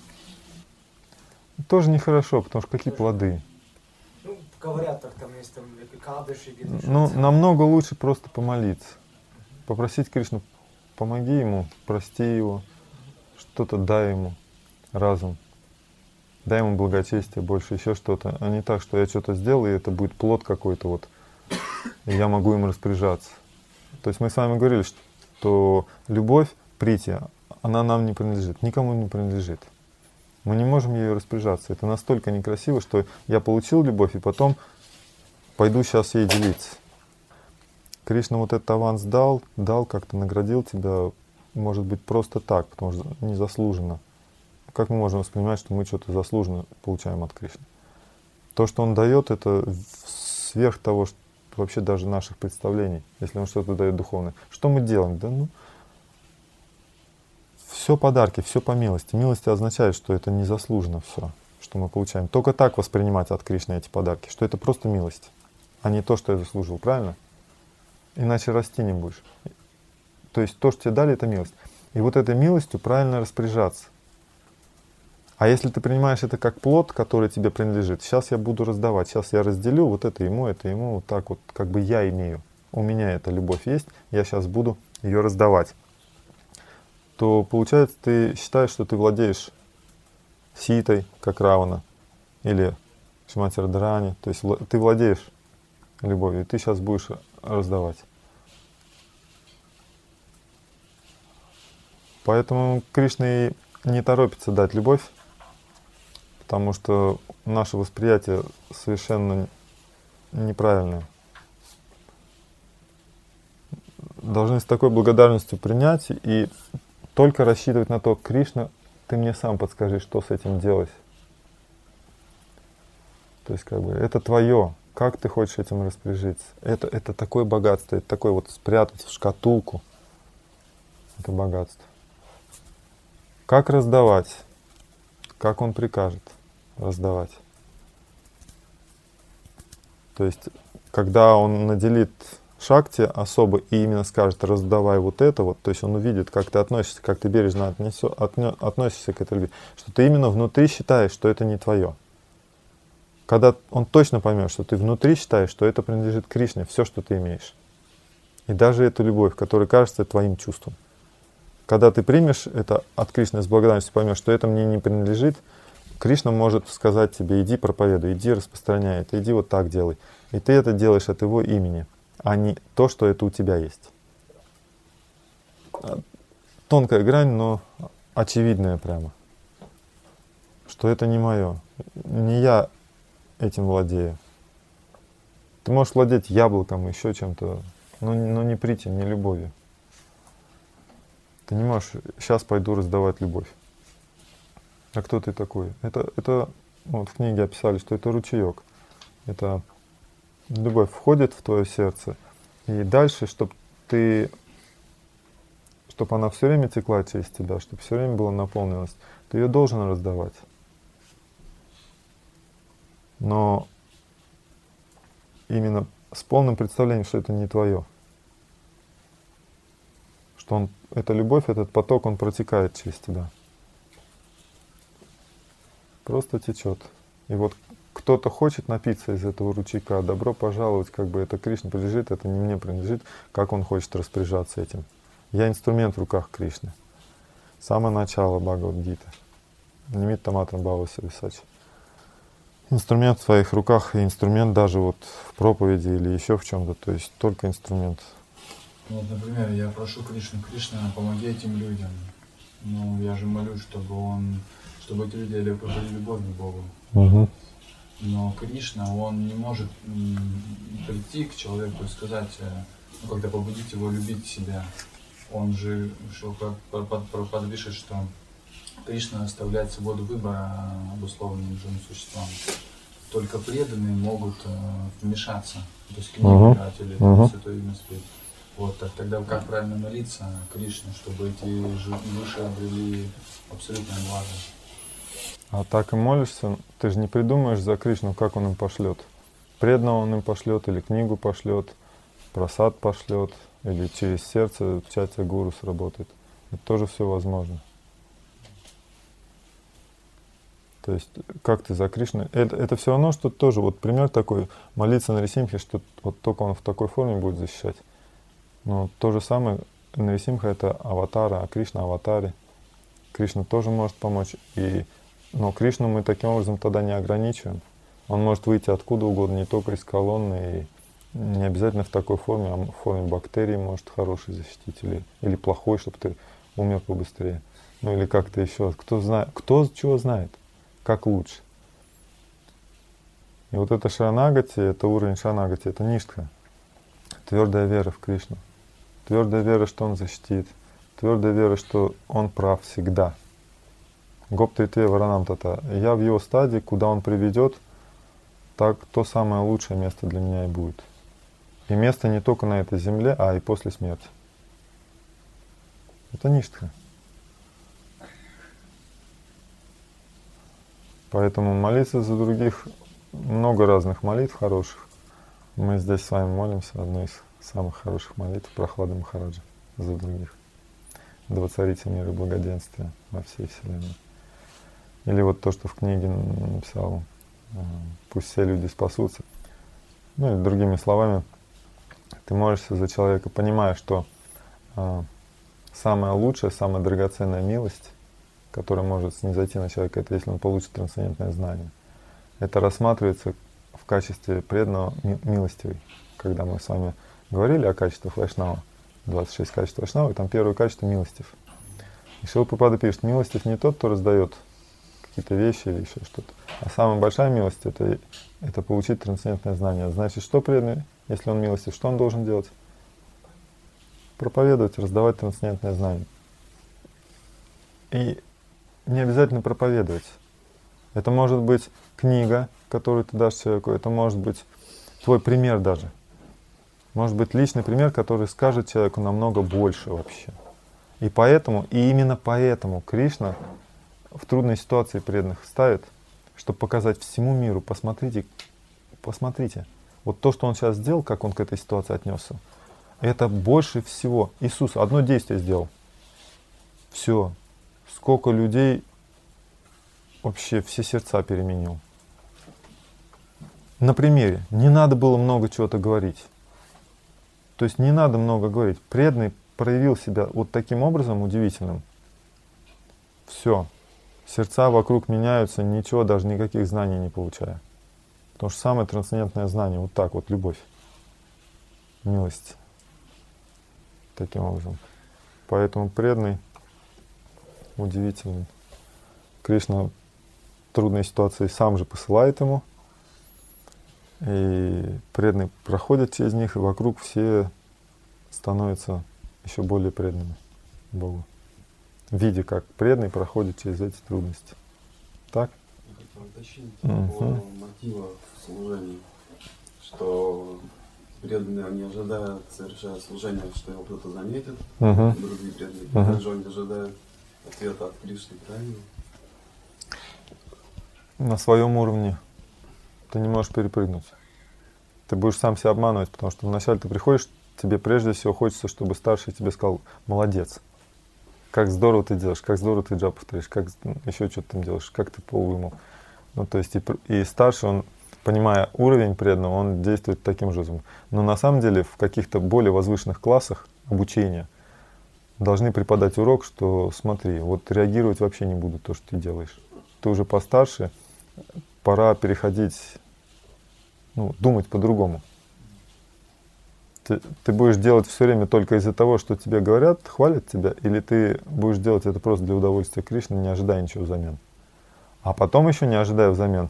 Тоже нехорошо, потому что какие плоды? Ну, говорят, так там есть там Кадыши, где-то. Ну, намного лучше просто помолиться. Попросить Кришну: помоги ему, прости его, что-то дай ему разум. Дай ему благочестие, больше еще что-то. А не так, что я что-то сделал, и это будет плод какой-то вот, и я могу им распоряжаться. То есть мы с вами говорили, что любовь, прити, она нам не принадлежит, никому не принадлежит. Мы не можем ею распоряжаться. Это настолько некрасиво, что я получил любовь, и потом пойду сейчас ей делиться. Кришна вот этот аванс дал, дал, как-то наградил тебя, может быть, просто так, потому что незаслуженно. Как мы можем воспринимать, что мы что-то заслуженно получаем от Кришны? То, что он дает, это сверх того, что вообще даже наших представлений, если он что-то дает духовное. Что мы делаем? Да ну, все подарки, все по милости. Милость означает, что это незаслуженно все, что мы получаем. Только так воспринимать от Кришны эти подарки, что это просто милость, а не то, что я заслужил, правильно? Иначе расти не будешь. То есть то, что тебе дали, это милость. И вот этой милостью правильно распоряжаться. А если ты принимаешь это как плод, который тебе принадлежит, сейчас я буду раздавать, сейчас я разделю, вот это ему, это ему, вот так вот, как бы я имею. У меня эта любовь есть, я сейчас буду ее раздавать. То получается, ты считаешь, что ты владеешь Ситой, как Равана, или Шримати Радхарани, то есть ты владеешь любовью, и ты сейчас будешь раздавать. Поэтому Кришна и не торопится дать любовь, потому что наше восприятие совершенно неправильное. должны с такой благодарностью принять и только рассчитывать на то, Кришна, ты мне сам подскажи, что с этим делать. То есть как бы это твое, как ты хочешь этим распоряжиться. Это, это такое богатство, это такое вот спрятать в шкатулку. Это богатство. Как раздавать? Как он прикажет раздавать? То есть, когда он наделит шакти особо и именно скажет, раздавай вот это вот, то есть он увидит, как ты относишься, как ты бережно отнесё, отнё, относишься к этой любви, что ты именно внутри считаешь, что это не твое. Когда он точно поймет, что ты внутри считаешь, что это принадлежит Кришне, все, что ты имеешь. И даже эту любовь, которая кажется твоим чувством. Когда ты примешь это от Кришны с благодарностью, поймешь, что это мне не принадлежит, Кришна может сказать тебе, иди проповедуй, иди распространяй это, иди вот так делай. И ты это делаешь от его имени, а не то, что это у тебя есть. Тонкая грань, но очевидная прямо. Что это не мое. Не я этим владею. Ты можешь владеть яблоком, еще чем-то, но, но не притем, не любовью. Ты не можешь, сейчас пойду раздавать любовь. А кто ты такой? Это, это вот в книге описали, что это ручеек. Это любовь входит в твое сердце. И дальше, чтобы ты, чтобы она все время текла через тебя, чтобы все время была наполненность, ты ее должен раздавать. Но именно с полным представлением, что это не твое. Что он, эта любовь, этот поток, он протекает через тебя. Просто течет. И вот кто-то хочет напиться из этого ручейка, добро пожаловать, как бы это Кришне принадлежит, это не мне принадлежит, как он хочет распоряжаться этим. Я инструмент в руках Кришны. Самое начало Бхагавад-гиты. Нимитта матра бхава сарисачи. Инструмент в своих руках и инструмент даже вот в проповеди или еще в чем-то, то есть только инструмент. Вот, например, я прошу Кришну, Кришна, помоги этим людям. Ну, я же молюсь, чтобы он, чтобы эти люди обрели любовь к Богу. Угу. Но Кришна, он не может м, прийти к человеку и сказать, ну, когда побудить его любить себя. Он же что, под, под, подпишет, что Кришна оставляет свободу выбора обусловленным живым существам. Только преданные могут э, вмешаться, то есть книгу uh-huh. брать или uh-huh. святое имя спеть. Вот, так тогда как правильно молиться Кришне, чтобы эти души обрели абсолютное благо? А так и молишься, ты же не придумаешь за Кришну, как он им пошлет. Преданного он им пошлет, или книгу пошлет, прасад пошлет, или через сердце в чате гуру сработает. Это тоже все возможно. То есть, как ты за Кришну? Это, это все равно, что тоже, вот пример такой, молиться Нарисимхе, что вот только он в такой форме будет защищать. Но то же самое, Нарисимха — это аватара, а Кришна — аватаре. Кришна тоже может помочь. И, но Кришну мы таким образом тогда не ограничиваем. Он может выйти откуда угодно, не только из колонны, и не обязательно в такой форме, а в форме бактерий может хороший защитить, или, или плохой, чтобы ты умер побыстрее. Ну или как-то еще. Кто знает, кто чего знает, как лучше. И вот это шаранагати, это уровень шаранагати, это ништха. Твердая вера в Кришну. Твердая вера, что он защитит. Твердая вера, что он прав всегда. Гоптри-те варанам-тата. Я в его стадии, куда он приведет, так то самое лучшее место для меня и будет. И место не только на этой земле, а и после смерти. Это ништха. Поэтому молиться за других, много разных молитв хороших. Мы здесь с вами молимся, одной из самых хороших молитв Прохлады Махараджа за других. Да воцарите мир и благоденствие во всей вселенной. Или вот то, что в книге написал, пусть все люди спасутся. Ну или другими словами, ты молишься за человека, понимая, что а, самая лучшая, самая драгоценная милость, которая может снизойти на человека, это если он получит трансцендентное знание. Это рассматривается в качестве преданного милостивый. Когда мы с вами говорили о качествах Вайшнава, двадцать шесть качеств Вайшнава, и там первое качество — милостив. И Шрила Прабхупада пишет, милостив не тот, кто раздает какие-то вещи или еще что-то, а самая большая милость — это, это получить трансцендентное знание. Значит, что преданный, если он милостив, что он должен делать? проповедовать, раздавать трансцендентное знание. И не обязательно проповедовать. Это может быть книга, которую ты дашь человеку, это может быть твой пример даже. Может быть личный пример, который скажет человеку намного больше вообще. И поэтому, и именно поэтому Кришна в трудной ситуации преданных ставит, чтобы показать всему миру, посмотрите, посмотрите, вот то, что он сейчас сделал, как он к этой ситуации отнесся, это больше всего. Иисус одно действие сделал. Все. Сколько людей вообще все сердца переменил. На примере. Не надо было много чего-то говорить. То есть не надо много говорить. Преданный проявил себя вот таким образом удивительным. Все. Сердца вокруг меняются, ничего, даже никаких знаний не получая. Потому что самое трансцендентное знание, вот так вот, любовь, милость. Таким образом. Поэтому преданный удивительный. Кришна в трудной ситуации сам же посылает ему. И преданные проходят через них, и вокруг все становятся еще более преданными Богу. Видя, как преданный проходит через эти трудности. Так? Я хотел уточнить Мгм. по мотиву в служении, что преданные не ожидают, совершая служение, что его кто-то заметит, Мгм. другие преданные, Мгм. также они ожидают ответа от Кришны, правильно? На своем уровне ты не можешь перепрыгнуть. Ты будешь сам себя обманывать, потому что вначале ты приходишь, тебе прежде всего хочется, чтобы старший тебе сказал: молодец, как здорово ты делаешь, как здорово ты джап повторяешь, как еще что-то там делаешь, как ты пол вымыл. Ну, то есть и, и старший, он, понимая уровень преданного, он действует таким же образом. Но на самом деле в каких-то более возвышенных классах обучения должны преподать урок, что смотри, вот реагировать вообще не буду то, что ты делаешь. Ты уже постарше, пора переходить, ну, думать по-другому. Ты, ты будешь делать все время только из-за того, что тебе говорят, хвалят тебя, или ты будешь делать это просто для удовольствия Кришны, не ожидая ничего взамен. А потом еще не ожидая взамен,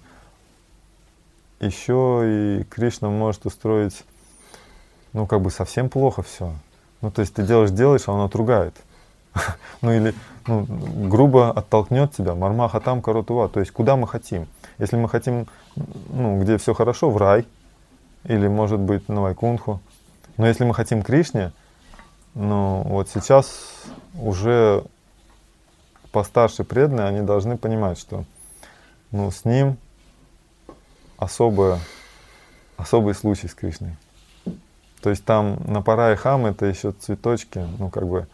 еще и Кришна может устроить, ну, как бы совсем плохо все. Ну, то есть ты делаешь, делаешь, а он отругает. Ну, или ну, грубо оттолкнет тебя, мармаха там, коротува. То есть куда мы хотим? Если мы хотим, ну, где все хорошо, в рай, или, может быть, на Вайкунху. Но если мы хотим Кришне, ну, вот сейчас уже постарше преданные, они должны понимать, что, ну, с ним особое, особый случай с Кришной. То есть там на Парай Хам это еще цветочки, ну, как бы,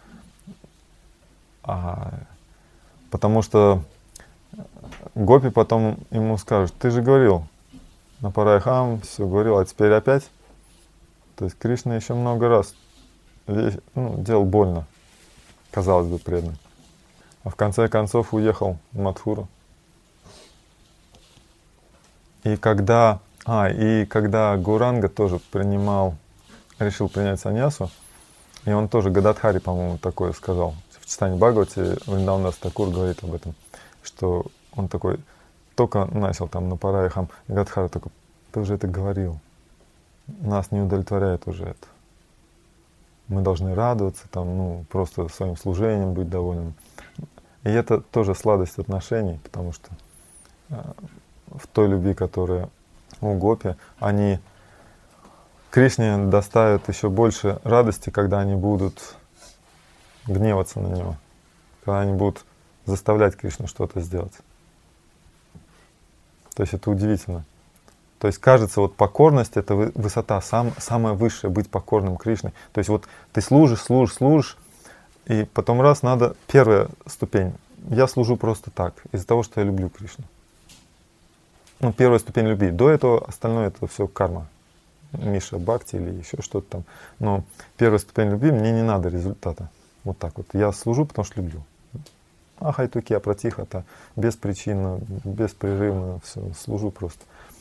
а, потому что гопи потом ему скажут: ты же говорил на Парай Хам, все говорил, а теперь опять. То есть Кришна еще много раз ну, делал больно, казалось бы, преданным. А в конце концов уехал в Мадхуру. И когда, а, и когда Гауранга тоже принимал, решил принять саньясу, и он тоже Гададхари, по-моему, такое сказал. В читании Бхагавати Вриндаванас Такур говорит об этом, что он такой только начал там на Парай Хам, и Гададхари такой: ты уже это говорил. Нас не удовлетворяет уже это. Мы должны радоваться, там, ну, просто своим служением быть довольным. И это тоже сладость отношений, потому что э, в той любви, которая у гопи, они Кришне доставят еще больше радости, когда они будут гневаться на него, когда они будут заставлять Кришну что-то сделать. То есть это удивительно. То есть кажется, вот покорность — это высота, сам, самая высшая, быть покорным Кришне. То есть вот ты служишь, служишь, служишь, и потом раз надо, первая ступень, я служу просто так, из-за того, что я люблю Кришну. Ну, первая ступень любви. До этого остальное это все карма. Миша Бхакти или еще что-то там. Но первая ступень любви, мне не надо результата. Вот так вот. Я служу, потому что люблю. Ахайтуки, апратихата, беспричинно, беспрерывно, все, служу просто.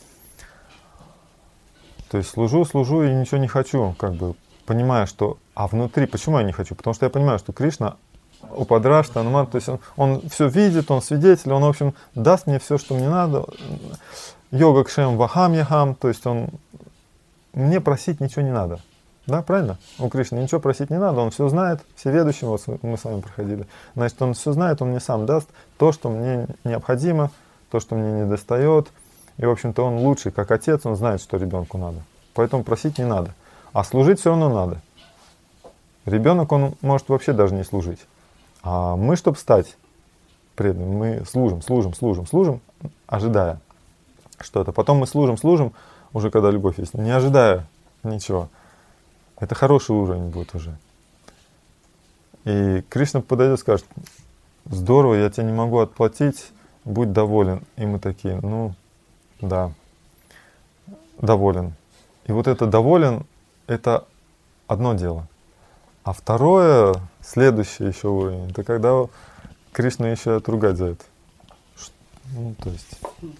То есть служу, служу и ничего не хочу, как бы понимая, что... А внутри, почему я не хочу? Потому что я понимаю, что Кришна Упадрашта, Ануман, то есть он, он все видит, он свидетель, он, в общем, даст мне все, что мне надо. Йога кшем вахам яхам, то есть он... Мне просить ничего не надо. Да, правильно? У Кришны ничего просить не надо, он все знает, всеведущий, вот мы с вами проходили. Значит, он все знает, он мне сам даст то, что мне необходимо, то, что мне не достает. И, в общем-то, он лучший, как отец, он знает, что ребенку надо. Поэтому просить не надо. А служить все равно надо. Ребенок, он может вообще даже не служить. А мы, чтобы стать преданным, мы служим, служим, служим, служим, ожидая что-то. Потом мы служим, служим, уже когда любовь есть, не ожидая ничего. Это хороший уровень будет уже. И Кришна подойдет и скажет: здорово, я тебе не могу отплатить, будь доволен. И мы такие: ну, да, доволен. И вот это доволен, это одно дело. А второе, следующий еще уровень, это когда Кришна еще отругать за это. Ну, то есть...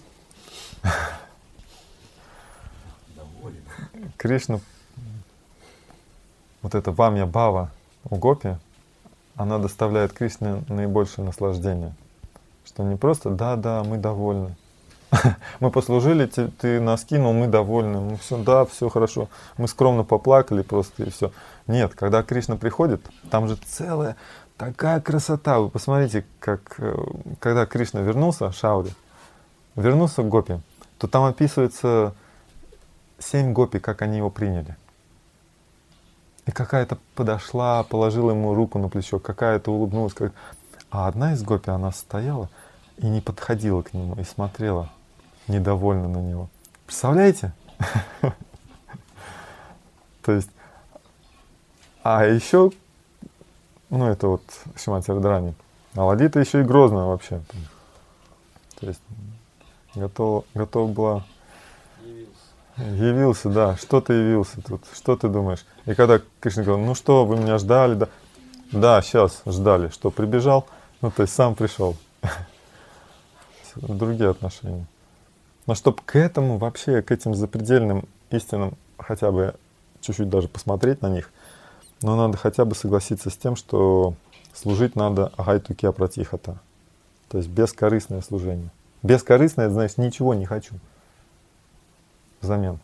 Кришна, вот эта вамья бхава у гопи, она доставляет Кришне наибольшее наслаждение. Что не просто «да-да, мы довольны». Мы послужили, ты, ты нас кинул, мы довольны. Мы все, да, все хорошо. Мы скромно поплакали просто и все. Нет, когда Кришна приходит, там же целая такая красота. Вы посмотрите, как когда Кришна вернулся, Шаури, вернулся к гопи, то там описывается семь гопи, как они его приняли. И какая-то подошла, положила ему руку на плечо, какая-то улыбнулась. Как... А одна из гопи, она стояла и не подходила к нему, и смотрела недовольно на него. Представляете? То есть, а еще, ну это вот Шримати Радхарани, а Ладита еще и грозная вообще. То есть, готов, готов была... Явился. Явился, да. Что ты явился тут? Что ты думаешь? И когда Кришна говорил: ну что, вы меня ждали? Да, да, сейчас ждали. Что, прибежал? Ну, то есть сам пришел. Другие отношения. Но чтобы к этому вообще, к этим запредельным истинам хотя бы чуть-чуть даже посмотреть на них, но надо хотя бы согласиться с тем, что служить надо агайтукья пратихата. То есть бескорыстное служение. Бескорыстное, это значит, ничего не хочу взамен.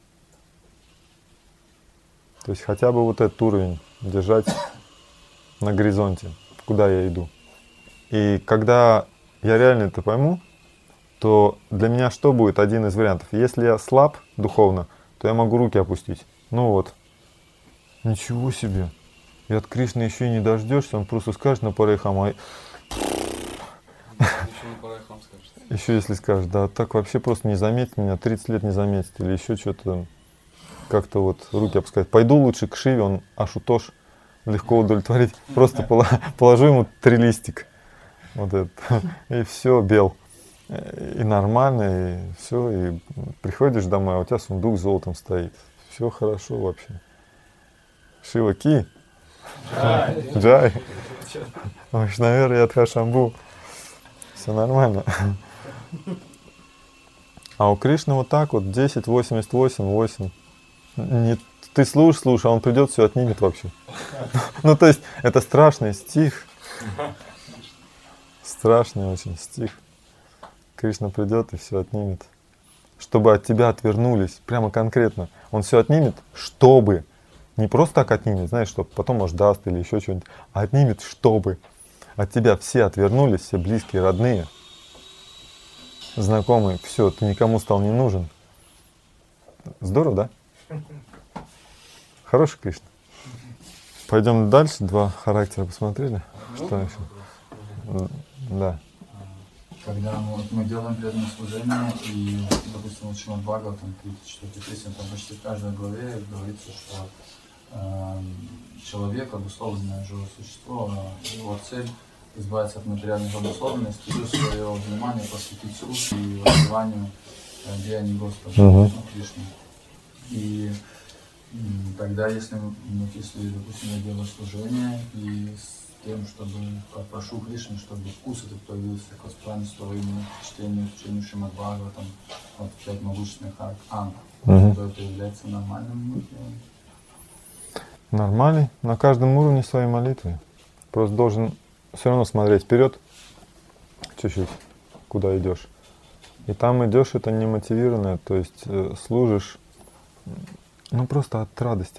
То есть хотя бы вот этот уровень держать на горизонте, куда я иду. И когда я реально это пойму, то для меня что будет один из вариантов? Если я слаб духовно, то я могу руки опустить. Ну вот, ничего себе. И от Кришны еще и не дождешься, он просто скажет на парейхам, а... Еще если скажешь, да, так вообще просто не заметит меня, тридцать лет не заметит, или еще что-то, как-то вот руки опускать. Пойду лучше к Шиве, он Ашутош, легко удовлетворить. Просто положу ему три листика. Вот это. И все, бел. И нормально, и все. И приходишь домой, а у тебя сундук с золотом стоит. Все хорошо вообще. Шива ки. Джай. Джай. Вайшнавер Ядха Шамбу. Все нормально. А у Кришны вот так вот десять, восемьдесят восемь, восемь. Не, ты слушай, слушай, а он придет, все отнимет вообще. Ну то есть это страшный стих. Страшный очень стих. Кришна придет и все отнимет. Чтобы от тебя отвернулись, прямо конкретно. Он все отнимет, чтобы. Не просто так отнимет, знаешь, чтобы потом, может, даст или еще что-нибудь. А отнимет, чтобы. От тебя все отвернулись, все близкие, родные, знакомые. Все, ты никому стал не нужен. Здорово, да? Хороший Кришна. Пойдем дальше. Два характера посмотрели. Что еще? Да. Когда мы, вот, мы делаем преданное служение, и, допустим, вот Шримад Бхагаватам, тридцать четвёртая песня, там почти в каждой главе говорится, что э, человек, обусловленное живое существо, его цель — избавиться от материальных обусловленностей, и свое внимание посвятить службе и воспеванию э, деяний Господа, uh-huh. Кришны. И м, тогда, если, если, допустим, я делаю служение, и с тем, чтобы прошу Кришну, чтобы вкус этот появился к воспитанию именно к чтению, изучению Шримад Бхагаватам, вот пять могущественных анг, uh-huh. то это является нормальным. Нормальный. На каждом уровне своей молитвы. Просто должен все равно смотреть вперед, чуть-чуть, куда идешь. И там идешь, это не мотивированное, то есть э, служишь, ну просто от радости, от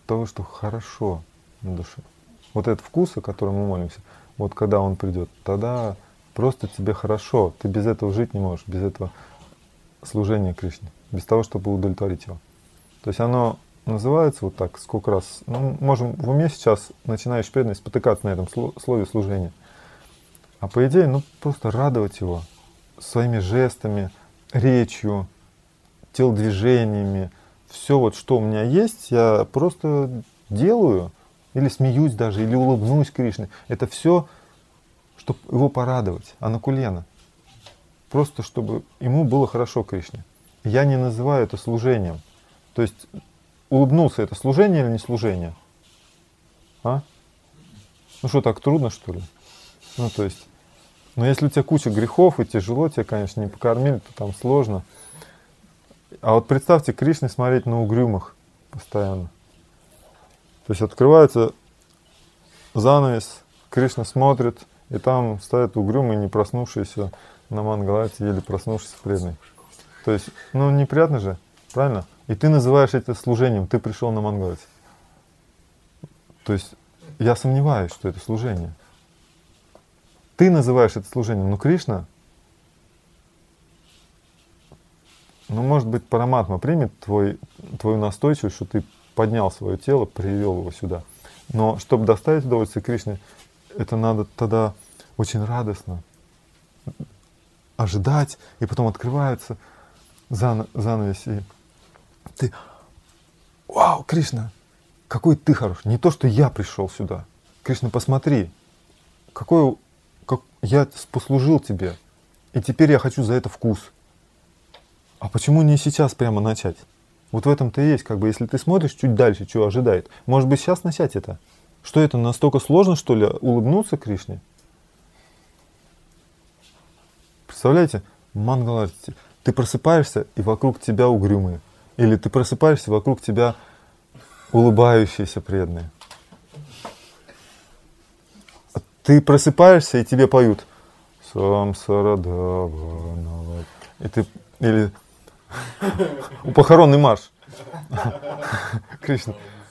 того, что хорошо на душе. Вот этот вкус, о котором мы молимся, вот когда он придет, тогда просто тебе хорошо. Ты без этого жить не можешь, без этого служения Кришне, без того, чтобы удовлетворить его. То есть оно называется вот так, сколько раз. Ну, можем в уме сейчас, начинаешь преданность, спотыкаться на этом слове служения. А по идее, ну просто радовать его своими жестами, речью, телодвижениями. Все вот, что у меня есть, я просто делаю. Или смеюсь даже, или улыбнусь Кришне. Это все, чтобы его порадовать. Анукулена. Просто чтобы ему было хорошо Кришне. Я не называю это служением. То есть улыбнулся — это служение или не служение? А? Ну что, так трудно, что ли? Ну, то есть, но если у тебя куча грехов и тяжело, тебя, конечно, не покормили, то там сложно. А вот представьте, Кришне смотреть на угрюмых постоянно. То есть открывается занавес, Кришна смотрит, и там стоят угрюмые, не проснувшиеся на Мангалате, еле проснувшиеся преданные. То есть, ну неприятно же, правильно? И ты называешь это служением, ты пришел на Мангалате. То есть я сомневаюсь, что это служение. Ты называешь это служением, но Кришна, ну может быть, Параматма примет твой, твою настойчивость, что ты поднял свое тело, привел его сюда. Но чтобы доставить удовольствие Кришне, это надо тогда очень радостно ожидать, и потом открывается зан занавес, и ты: вау, Кришна, какой ты хороший. Не то, что я пришел сюда. Кришна, посмотри, какой, как я послужил тебе, и теперь я хочу за это вкус. А почему не сейчас прямо начать? Вот в этом-то и есть, как бы, если ты смотришь чуть дальше, что ожидает. Может быть, сейчас начать это? Что это, настолько сложно, что ли, улыбнуться Кришне? Представляете, Мангаларти, ты просыпаешься, и вокруг тебя угрюмые. Или ты просыпаешься, вокруг тебя улыбающиеся преданные. Ты просыпаешься, и тебе поют Самсарадава. И ты, или похоронный марш. Кришна.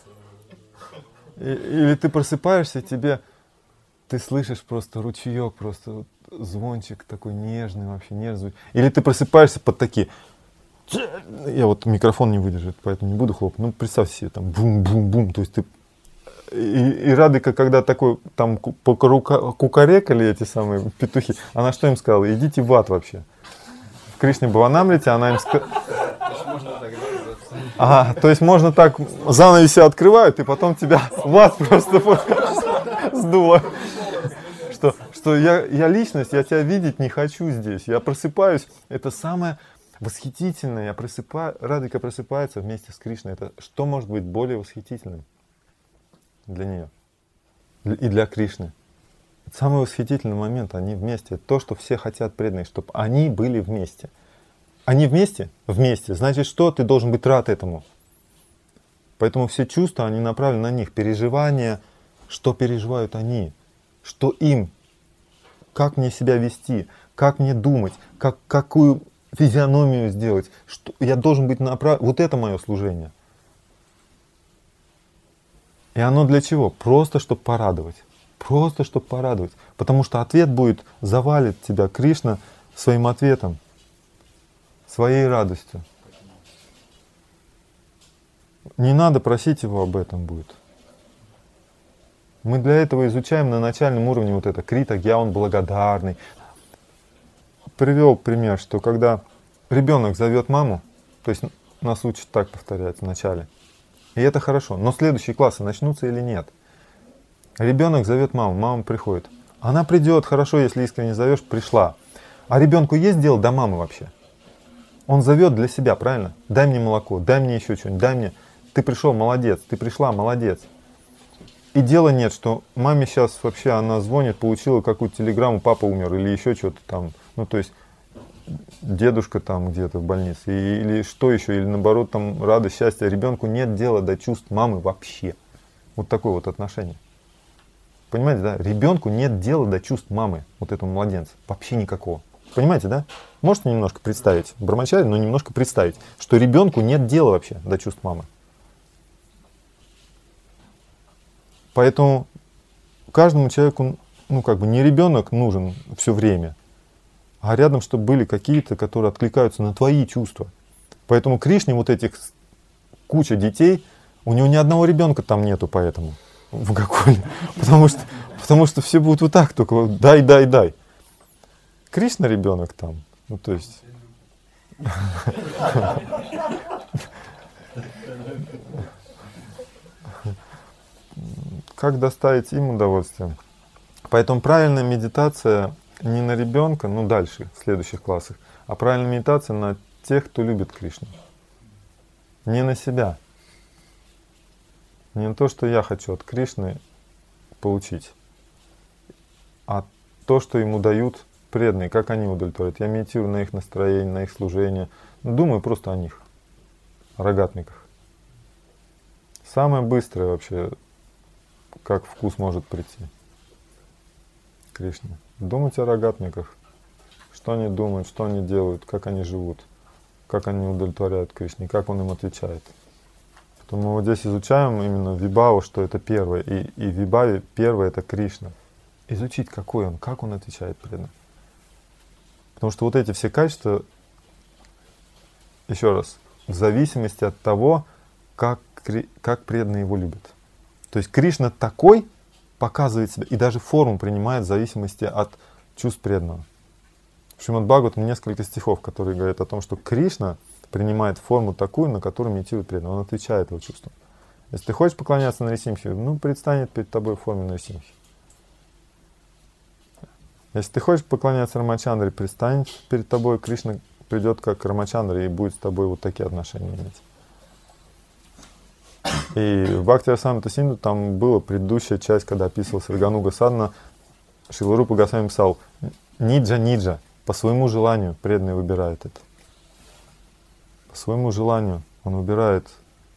Или ты просыпаешься, тебе ты слышишь просто ручеек, просто вот звончик такой нежный, вообще нежный. Или ты просыпаешься под такие. Я вот микрофон не выдержит, поэтому не буду хлопать. Ну представь себе там бум-бум-бум. То есть ты и, и Радыка, когда такой там кукарекали эти самые петухи, она что им сказала? Идите в ад вообще. В Кришне Бхаванамрите она им сказала. Ага, то есть можно так, занавеси открывают, и потом тебя в ад просто сдуло. Что, что я, я личность, я тебя видеть не хочу здесь. Я просыпаюсь, это самое восхитительное. Я просыпаю, Радыка просыпается вместе с Кришной. Это что может быть более восхитительным для нее и для Кришны? Это самый восхитительный момент, они вместе. Это то, что все хотят преданные, чтобы они были вместе. Они вместе? Вместе. Значит, что? Ты должен быть рад этому. Поэтому все чувства, они направлены на них. Переживания, что переживают они, что им, как мне себя вести, как мне думать, как, какую физиономию сделать. Что, я должен быть направлен. Вот это мое служение. И оно для чего? Просто, чтобы порадовать. Просто, чтобы порадовать. Потому что ответ будет, завалит тебя Кришна своим ответом. Своей радостью. Не надо просить его об этом будет. Мы для этого изучаем на начальном уровне вот это. Крита, я он благодарный. Привел пример, что когда ребенок зовет маму, то есть нас учат так повторять вначале, и это хорошо, но следующие классы начнутся или нет. Ребенок зовет маму, мама приходит. Она придет, хорошо, если искренне зовешь, пришла. А ребенку есть дело до мамы вообще? Он зовет для себя, правильно? Дай мне молоко, дай мне еще что-нибудь, дай мне. Ты пришел, молодец, ты пришла, молодец. И дела нет, что маме сейчас вообще она звонит, получила какую-то телеграмму, папа умер или еще что-то там. Ну то есть дедушка там где-то в больнице. И, или что еще, или наоборот там радость, счастье. Ребенку нет дела до чувств мамы вообще. Вот такое вот отношение. Понимаете, да? Ребенку нет дела до чувств мамы, вот этого младенца. Вообще никакого. Понимаете, да? Можете немножко представить, брамачари, но немножко представить, что ребенку нет дела вообще до чувств мамы. Поэтому каждому человеку, ну как бы не ребенок нужен все время, а рядом, чтобы были какие-то, которые откликаются на твои чувства. Поэтому Кришне вот этих куча детей, у него ни одного ребенка там нету, поэтому в Гокуле. Потому что, потому что все будут вот так, только дай, дай, дай. Кришна ребенок там. Ну то есть. Как доставить им удовольствие? Поэтому правильная медитация не на ребенка, ну дальше, в следующих классах, а правильная медитация на тех, кто любит Кришну. Не на себя. Не на то, что я хочу от Кришны получить, а то, что ему дают преданные, как они удовлетворяют. Я медитирую на их настроение, на их служение. Думаю просто о них, о рогатниках. Самое быстрое вообще, как вкус может прийти к Кришне. Думать о рогатниках. Что они думают, что они делают, как они живут, как они удовлетворяют Кришне, как он им отвечает. Потом мы вот здесь изучаем именно вибхаву, что это первое. И, и в вибхаве первое это Кришна. Изучить, какой он, как он отвечает преданным. Потому что вот эти все качества, еще раз, в зависимости от того, как, как преданные его любят. То есть Кришна такой показывает себя и даже форму принимает в зависимости от чувств преданного. В Шримад-Бхагаватам несколько стихов, которые говорят о том, что Кришна принимает форму такую, на которую медитирует преданный. Он отвечает его чувствам. Если ты хочешь поклоняться Нарисимхе, ну предстанет перед тобой в форме Нарисимхи. Если ты хочешь поклоняться Рамачандре, предстанет перед тобой, Кришна придет как Рамачандра и будет с тобой вот такие отношения иметь. И в Бхакти-расамрита Синду там была предыдущая часть, когда описывался Рагануга Садхана, Шрила Рупа Госвами писал «Ниджа-ниджа», по своему желанию преданный выбирает это. По своему желанию он выбирает,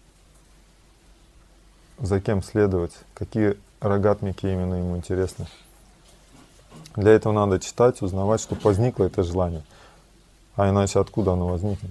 за кем следовать, какие рогатники именно ему интересны. Для этого надо читать, узнавать, чтобы возникло это желание. А иначе откуда оно возникнет?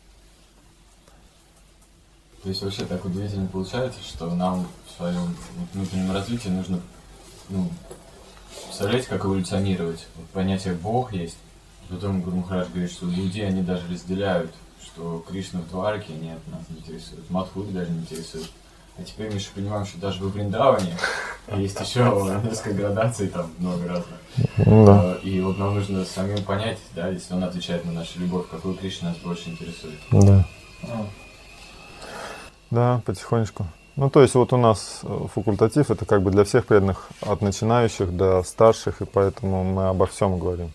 То есть вообще так удивительно получается, что нам в своем внутреннем развитии нужно, ну, представляете, как эволюционировать. Вот понятие Бог есть. Потом Гуру Махарадж говорит, что люди, они даже разделяют, что Кришна в Двараке нет, нас не интересует, Мадхури даже не интересует. А теперь мы еще понимаем, что даже во Вриндаване есть еще несколько градаций, там много разных. Да. И вот нам нужно самим понять, да, если он отвечает на нашу любовь, какой Кришна нас больше интересует. Да. А. Да, потихонечку. Ну, то есть вот у нас факультатив, это как бы для всех преданных, от начинающих до старших, и поэтому мы обо всем говорим.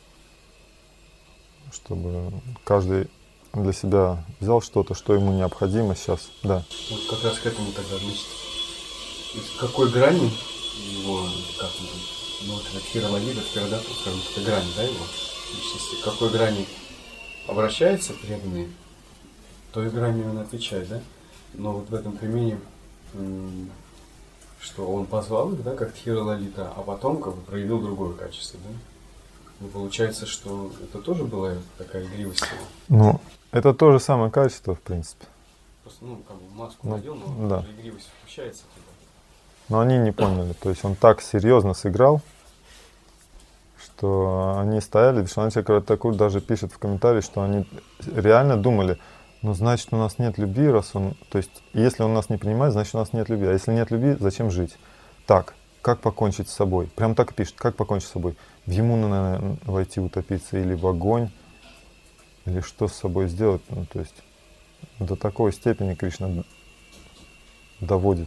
Чтобы каждый для себя взял что-то, что ему необходимо сейчас. Да. Вот как раз к этому тогда, значит, в какой грани его, как он там, ну, вот это Киралавида, Киродата, скажем, это грани, да, его личности, к какой грани обращается преданный, той грани он отвечает, да? Но вот в этом примере, что он позвал их, да, как Тхира-Лалита, а потом как бы проявил другое качество, да? Ну, получается, что это тоже была такая игривость. Ну, это то же самое качество, в принципе. Просто, ну, как бы маску ну, надел, но да. игривость включается. Но они не поняли. То есть он так серьезно сыграл, что они стояли. Вишванатха Чакраварти даже пишет в комментарии, что они реально думали, ну, значит, у нас нет любви, раз он... То есть, если он нас не принимает, значит, у нас нет любви. А если нет любви, зачем жить? Так, как покончить с собой? Прям так и пишет, как покончить с собой? В Ямуну, наверное, войти, утопиться, или в огонь, или что с собой сделать. Ну, то есть, до такой степени Кришна доводит.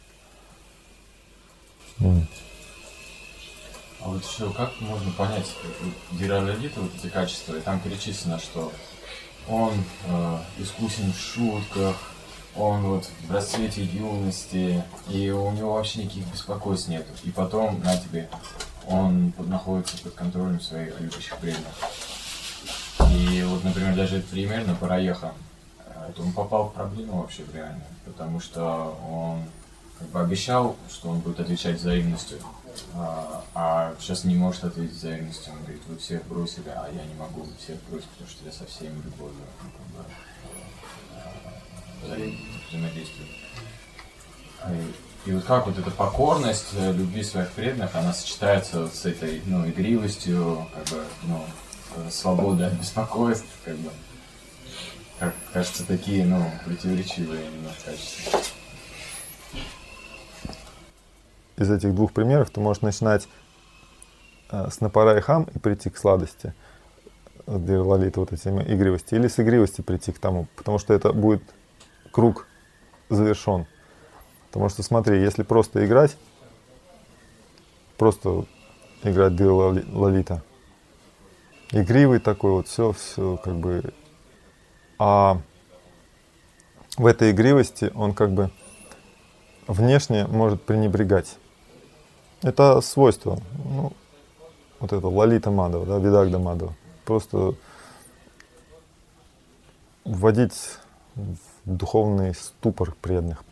Mm. А вот еще как можно понять Дхира-Лалита, вот эти качества, и там перечислено, что он э, искусен в шутках, он вот в расцвете юности, и у него вообще никаких беспокойств нет. И потом, на тебе, он находится под контролем своих любящих преданных. И вот, например, даже этот пример на Параеха, это он попал в проблему вообще реально, потому что он как бы обещал, что он будет отвечать взаимностью, а, а сейчас не может ответить взаимностью. Он говорит, вы всех бросили, а я не могу всех бросить, потому что я со всеми любовью ну, как бы, взаимодействую. И вот как вот эта покорность любви своих преданных, она сочетается вот с этой, ну, игривостью, как бы, ну, свободой от беспокойств, как бы, как кажется, такие, ну, противоречивые именно качества. Из этих двух примеров ты можешь начинать э, с напора и хам и прийти к сладости, где лолита вот эти игривости, или с игривости прийти к тому, потому что это будет круг завершен. Потому что смотри, если просто играть, просто играть дыр лолита, игривый такой вот, все, все как бы, а в этой игривости он как бы внешне может пренебрегать. Это свойство, ну, вот это лолита мадава, да, видагда мадава, просто вводить в духовный ступор преданных.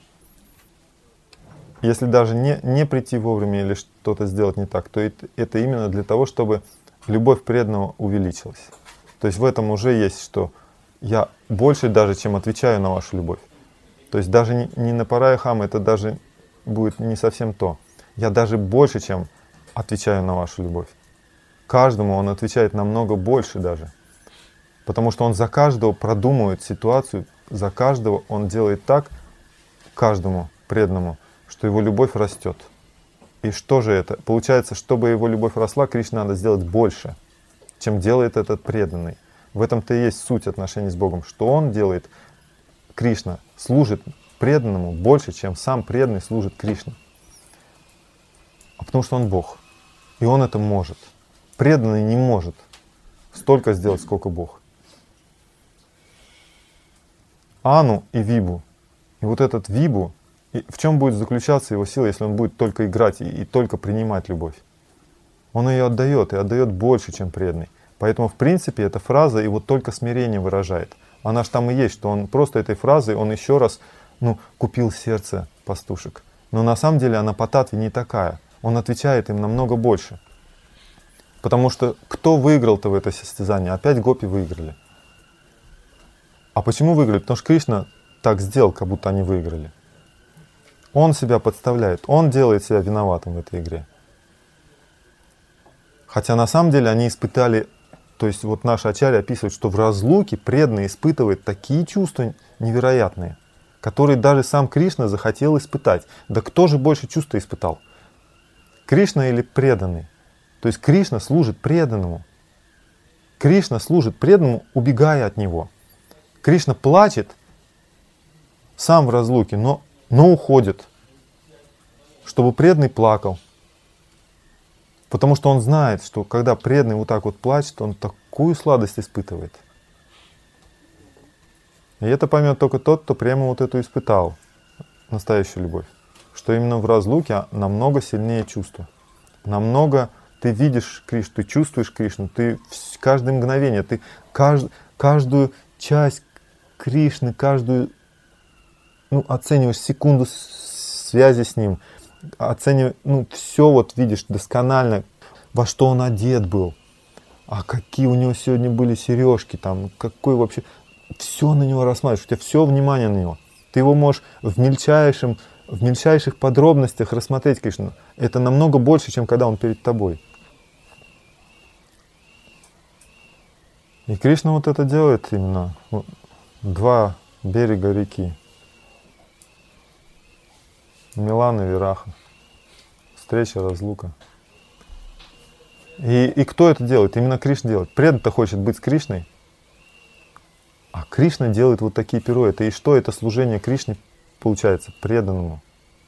Если даже не, не прийти вовремя или что-то сделать не так, то это, это именно для того, чтобы любовь преданного увеличилась. То есть в этом уже есть, что я больше даже, чем отвечаю на вашу любовь. То есть даже не, не напора и хам, это даже будет не совсем то. Я даже больше, чем отвечаю на вашу любовь. Каждому он отвечает намного больше даже. Потому что он за каждого продумывает ситуацию, за каждого он делает так, каждому преданному, что его любовь растет. И что же это? Получается, чтобы его любовь росла, Кришне надо сделать больше, чем делает этот преданный. В этом-то и есть суть отношений с Богом, что он делает, Кришна служит преданному больше, чем сам преданный служит Кришне. А потому что он Бог. И он это может. Преданный не может столько сделать, сколько Бог. Ану и Вибу. И вот этот Вибу, и в чем будет заключаться его сила, если он будет только играть и, и только принимать любовь? Он ее отдает, и отдает больше, чем преданный. Поэтому, в принципе, эта фраза его только смирение выражает. Она же там и есть, что он просто этой фразой, он еще раз, ну, купил сердце пастушек. Но на самом деле она по татве не такая. Он отвечает им намного больше. Потому что кто выиграл-то в это состязание? Опять гопи выиграли. А почему выиграли? Потому что Кришна так сделал, как будто они выиграли. Он себя подставляет, он делает себя виноватым в этой игре. Хотя на самом деле они испытали, то есть вот наш ачарья описывает, что в разлуке преданный испытывает такие чувства невероятные, которые даже сам Кришна захотел испытать. Да кто же больше чувства испытал? Кришна или преданный? То есть Кришна служит преданному. Кришна служит преданному, убегая от него. Кришна плачет сам в разлуке, но, но уходит, чтобы преданный плакал. Потому что он знает, что когда преданный вот так вот плачет, он такую сладость испытывает. И это поймет только тот, кто прямо вот эту испытал, настоящую любовь. Что именно в разлуке намного сильнее чувства. Намного ты видишь Кришну, ты чувствуешь Кришну, ты каждое мгновение, ты кажд, каждую часть Кришны, каждую, ну, оцениваешь секунду связи с Ним, оцениваешь, ну, все вот видишь досконально, во что он одет был, а какие у него сегодня были сережки, там, какой вообще, все на него рассматриваешь, у тебя все внимание на него. Ты его можешь в мельчайшем, в мельчайших подробностях рассмотреть Кришну. Это намного больше, чем когда он перед тобой. И Кришна вот это делает именно. Два берега реки. Милан и Вираха. Встреча, разлука. И, и кто это делает? Именно Кришна делает. Преданный-то хочет быть с Кришной. А Кришна делает вот такие пируэты. И что это служение Кришне получается? Преданному.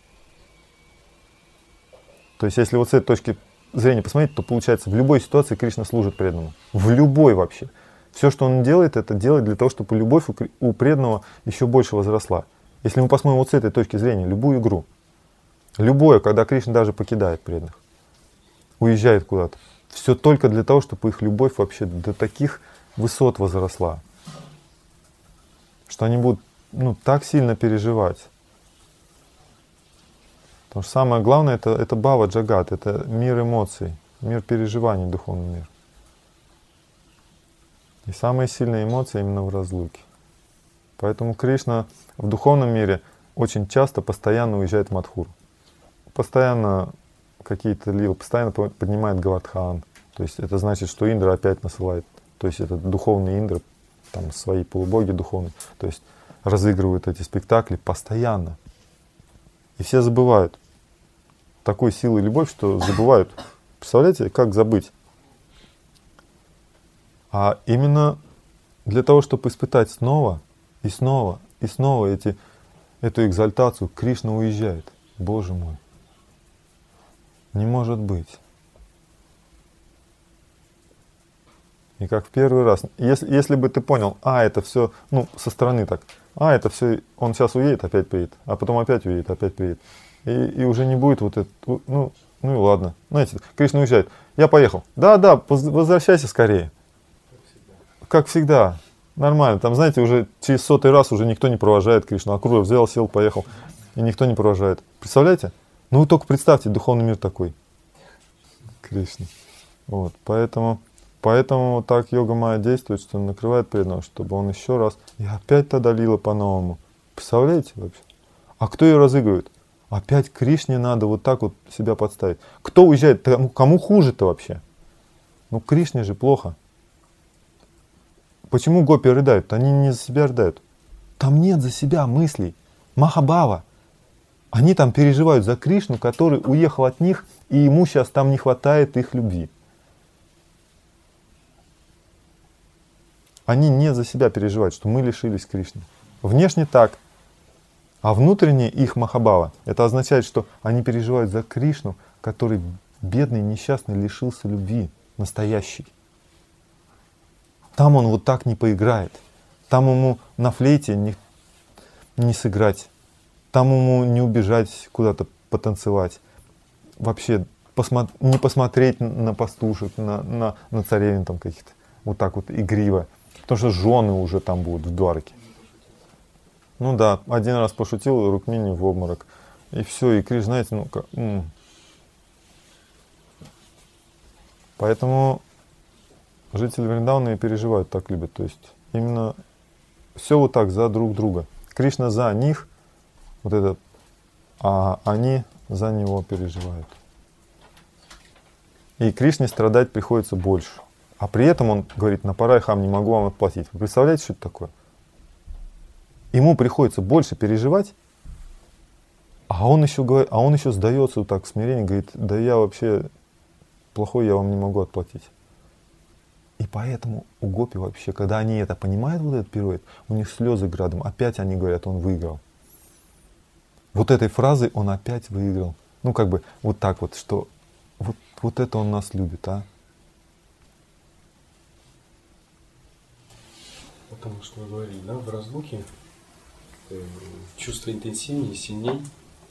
То есть если вот с этой точки зрения посмотреть, то получается в любой ситуации Кришна служит преданному. В любой вообще. Все, что он делает, это делает для того, чтобы любовь у преданного еще больше возросла. Если мы посмотрим вот с этой точки зрения, любую игру, любое, когда Кришна даже покидает преданных, уезжает куда-то, все только для того, чтобы их любовь вообще до таких высот возросла, что они будут, ну, так сильно переживать. Потому что самое главное это, это бхава джагат, это мир эмоций, мир переживаний, духовный мир. И самые сильные эмоции именно в разлуке. Поэтому Кришна в духовном мире, очень часто, постоянно уезжает в Мадхуру. Постоянно какие-то лилы, постоянно поднимает Гавардхан. То есть это значит, что Индра опять насылает. То есть это духовный Индра, там свои полубоги духовные. То есть разыгрывают эти спектакли постоянно. И все забывают. Такой силы любовь, что забывают. Представляете, как забыть? А именно для того, чтобы испытать снова и снова и снова эти, эту экзальтацию, Кришна уезжает. Боже мой. Не может быть. И как в первый раз. Если, если бы ты понял, а, это все, ну, со стороны так, а, это все, он сейчас уедет, опять приедет, а потом опять уедет, опять приедет. И, и уже не будет вот это, ну, ну и ладно. Знаете, Кришна уезжает. Я поехал. Да, да, возвращайся скорее. Как всегда. Нормально. Там, знаете, уже через сотый раз уже никто не провожает Кришну. Акрура взял, сел, поехал. И никто не провожает. Представляете? Ну вы только представьте, духовный мир такой. Кришна. Вот. Поэтому, поэтому так йога майя действует, что он накрывает преданного, чтобы он еще раз. И опять тогда лила по-новому. Представляете вообще? А кто ее разыгрывает? Опять Кришне надо вот так вот себя подставить. Кто уезжает? Кому хуже-то вообще? Ну Кришне же плохо. Почему гопи рыдают? Они не за себя рыдают. Там нет за себя мыслей. Махабхава. Они там переживают за Кришну, который уехал от них, и ему сейчас там не хватает их любви. Они не за себя переживают, что мы лишились Кришны. Внешне так. А внутренне их махабхава. Это означает, что они переживают за Кришну, который бедный, несчастный, лишился любви настоящей. Там он вот так не поиграет. Там ему на флейте не, не сыграть. Там ему не убежать куда-то потанцевать. Вообще посмо- не посмотреть на пастушек, на, на, на царевин там каких-то. Вот так вот игриво. Потому что жены уже там будут в Двараке. Ну да, один раз пошутил, Рукмини в обморок. И все, и Криш, знаете, ну как... М-м. Поэтому жители Вриндауна и переживают, так любят. То есть именно все вот так за друг друга. Кришна за них, вот этот, а они за него переживают. И Кришне страдать приходится больше. А при этом он говорит, на парайхам не могу вам отплатить. Вы представляете, что это такое? Ему приходится больше переживать, а он еще говорит, а он еще сдается вот так в смирении, говорит, да я вообще плохой, я вам не могу отплатить. И поэтому у гопи вообще, когда они это понимают, вот этот пируэт, у них слезы градом, опять они говорят, он выиграл. Вот этой фразой он опять выиграл. Ну как бы вот так вот, что вот, вот это он нас любит, а? Потому что вы говорили, да, в разлуке э, чувство интенсивнее, сильней.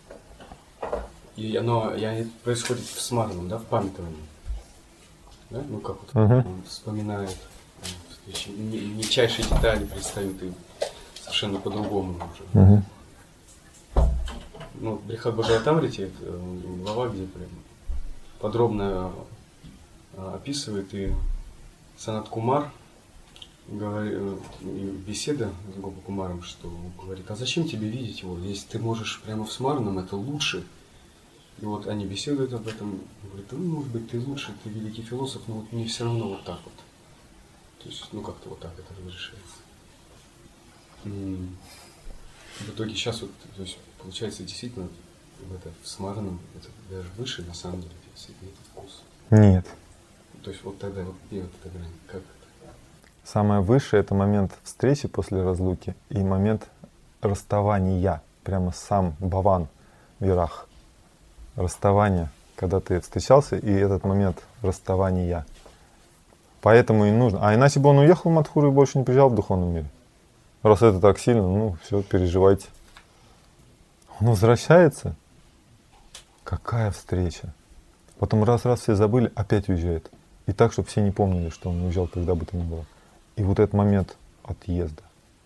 И оно и оно происходит в смаранном, да, в памятовании. Да? Ну как вот Uh-huh. он вспоминает, он, мельчайшие детали предстают и совершенно по-другому уже. Uh-huh. Ну, Брихат Бхагаватамрите, глава, где прям подробно описывает и Санат Кумар, беседа с Гопа Кумаром, что говорит, а зачем тебе видеть его, если ты можешь прямо в смаранном, это лучше. И вот они беседуют об этом, говорят, ну, может быть, ты лучше, ты великий философ, но вот мне все равно вот так вот. То есть, ну, как-то вот так это разрешается. В итоге сейчас вот, то есть, получается, действительно, в это в смаранном, это даже выше, на самом деле, действительно, этот вкус. Нет. То есть, вот тогда, вот где вот эта грань, как это? Самое высшее — это момент встречи после разлуки и момент расставания. Прямо сам Бхаван Вирах. Расставание, когда ты встречался, и этот момент расставания. Поэтому и нужно. А иначе бы он уехал в Мадхуру и больше не приезжал в духовном мире. Раз это так сильно, ну все, переживайте. Он возвращается. Какая встреча. Потом раз-раз все забыли, опять уезжает. И так, чтобы все не помнили, что он уезжал, когда бы то ни было. И вот этот момент отъезда.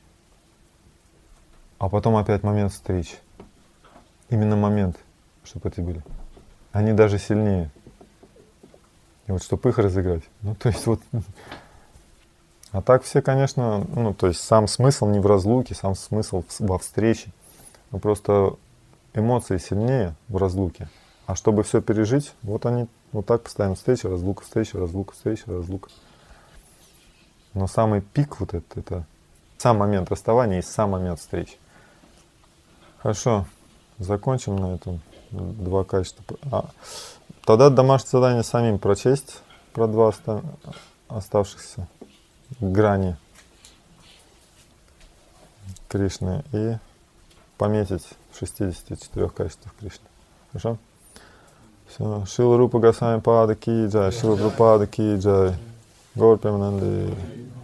А потом опять момент встречи. Именно момент, чтобы эти были. Они даже сильнее. И вот чтобы их разыграть. Ну, то есть вот... А так все, конечно, ну, то есть сам смысл не в разлуке, сам смысл во встрече. Но просто эмоции сильнее в разлуке. А чтобы все пережить, вот они вот так постоянно встреча, разлука, встреча, разлука, встреча, разлука. Но самый пик вот это, это сам момент расставания и сам момент встречи. Хорошо, закончим на этом. Два качества. А, тогда домашнее задание самим прочесть про два оста- оставшихся грани Кришны и пометить в шестидесяти четырёх качествах Кришны. Хорошо? Все. Шила Рупа Госвами Пада Ки Джай, Шила Прабхупада Ки Джай, Гаур Премананды.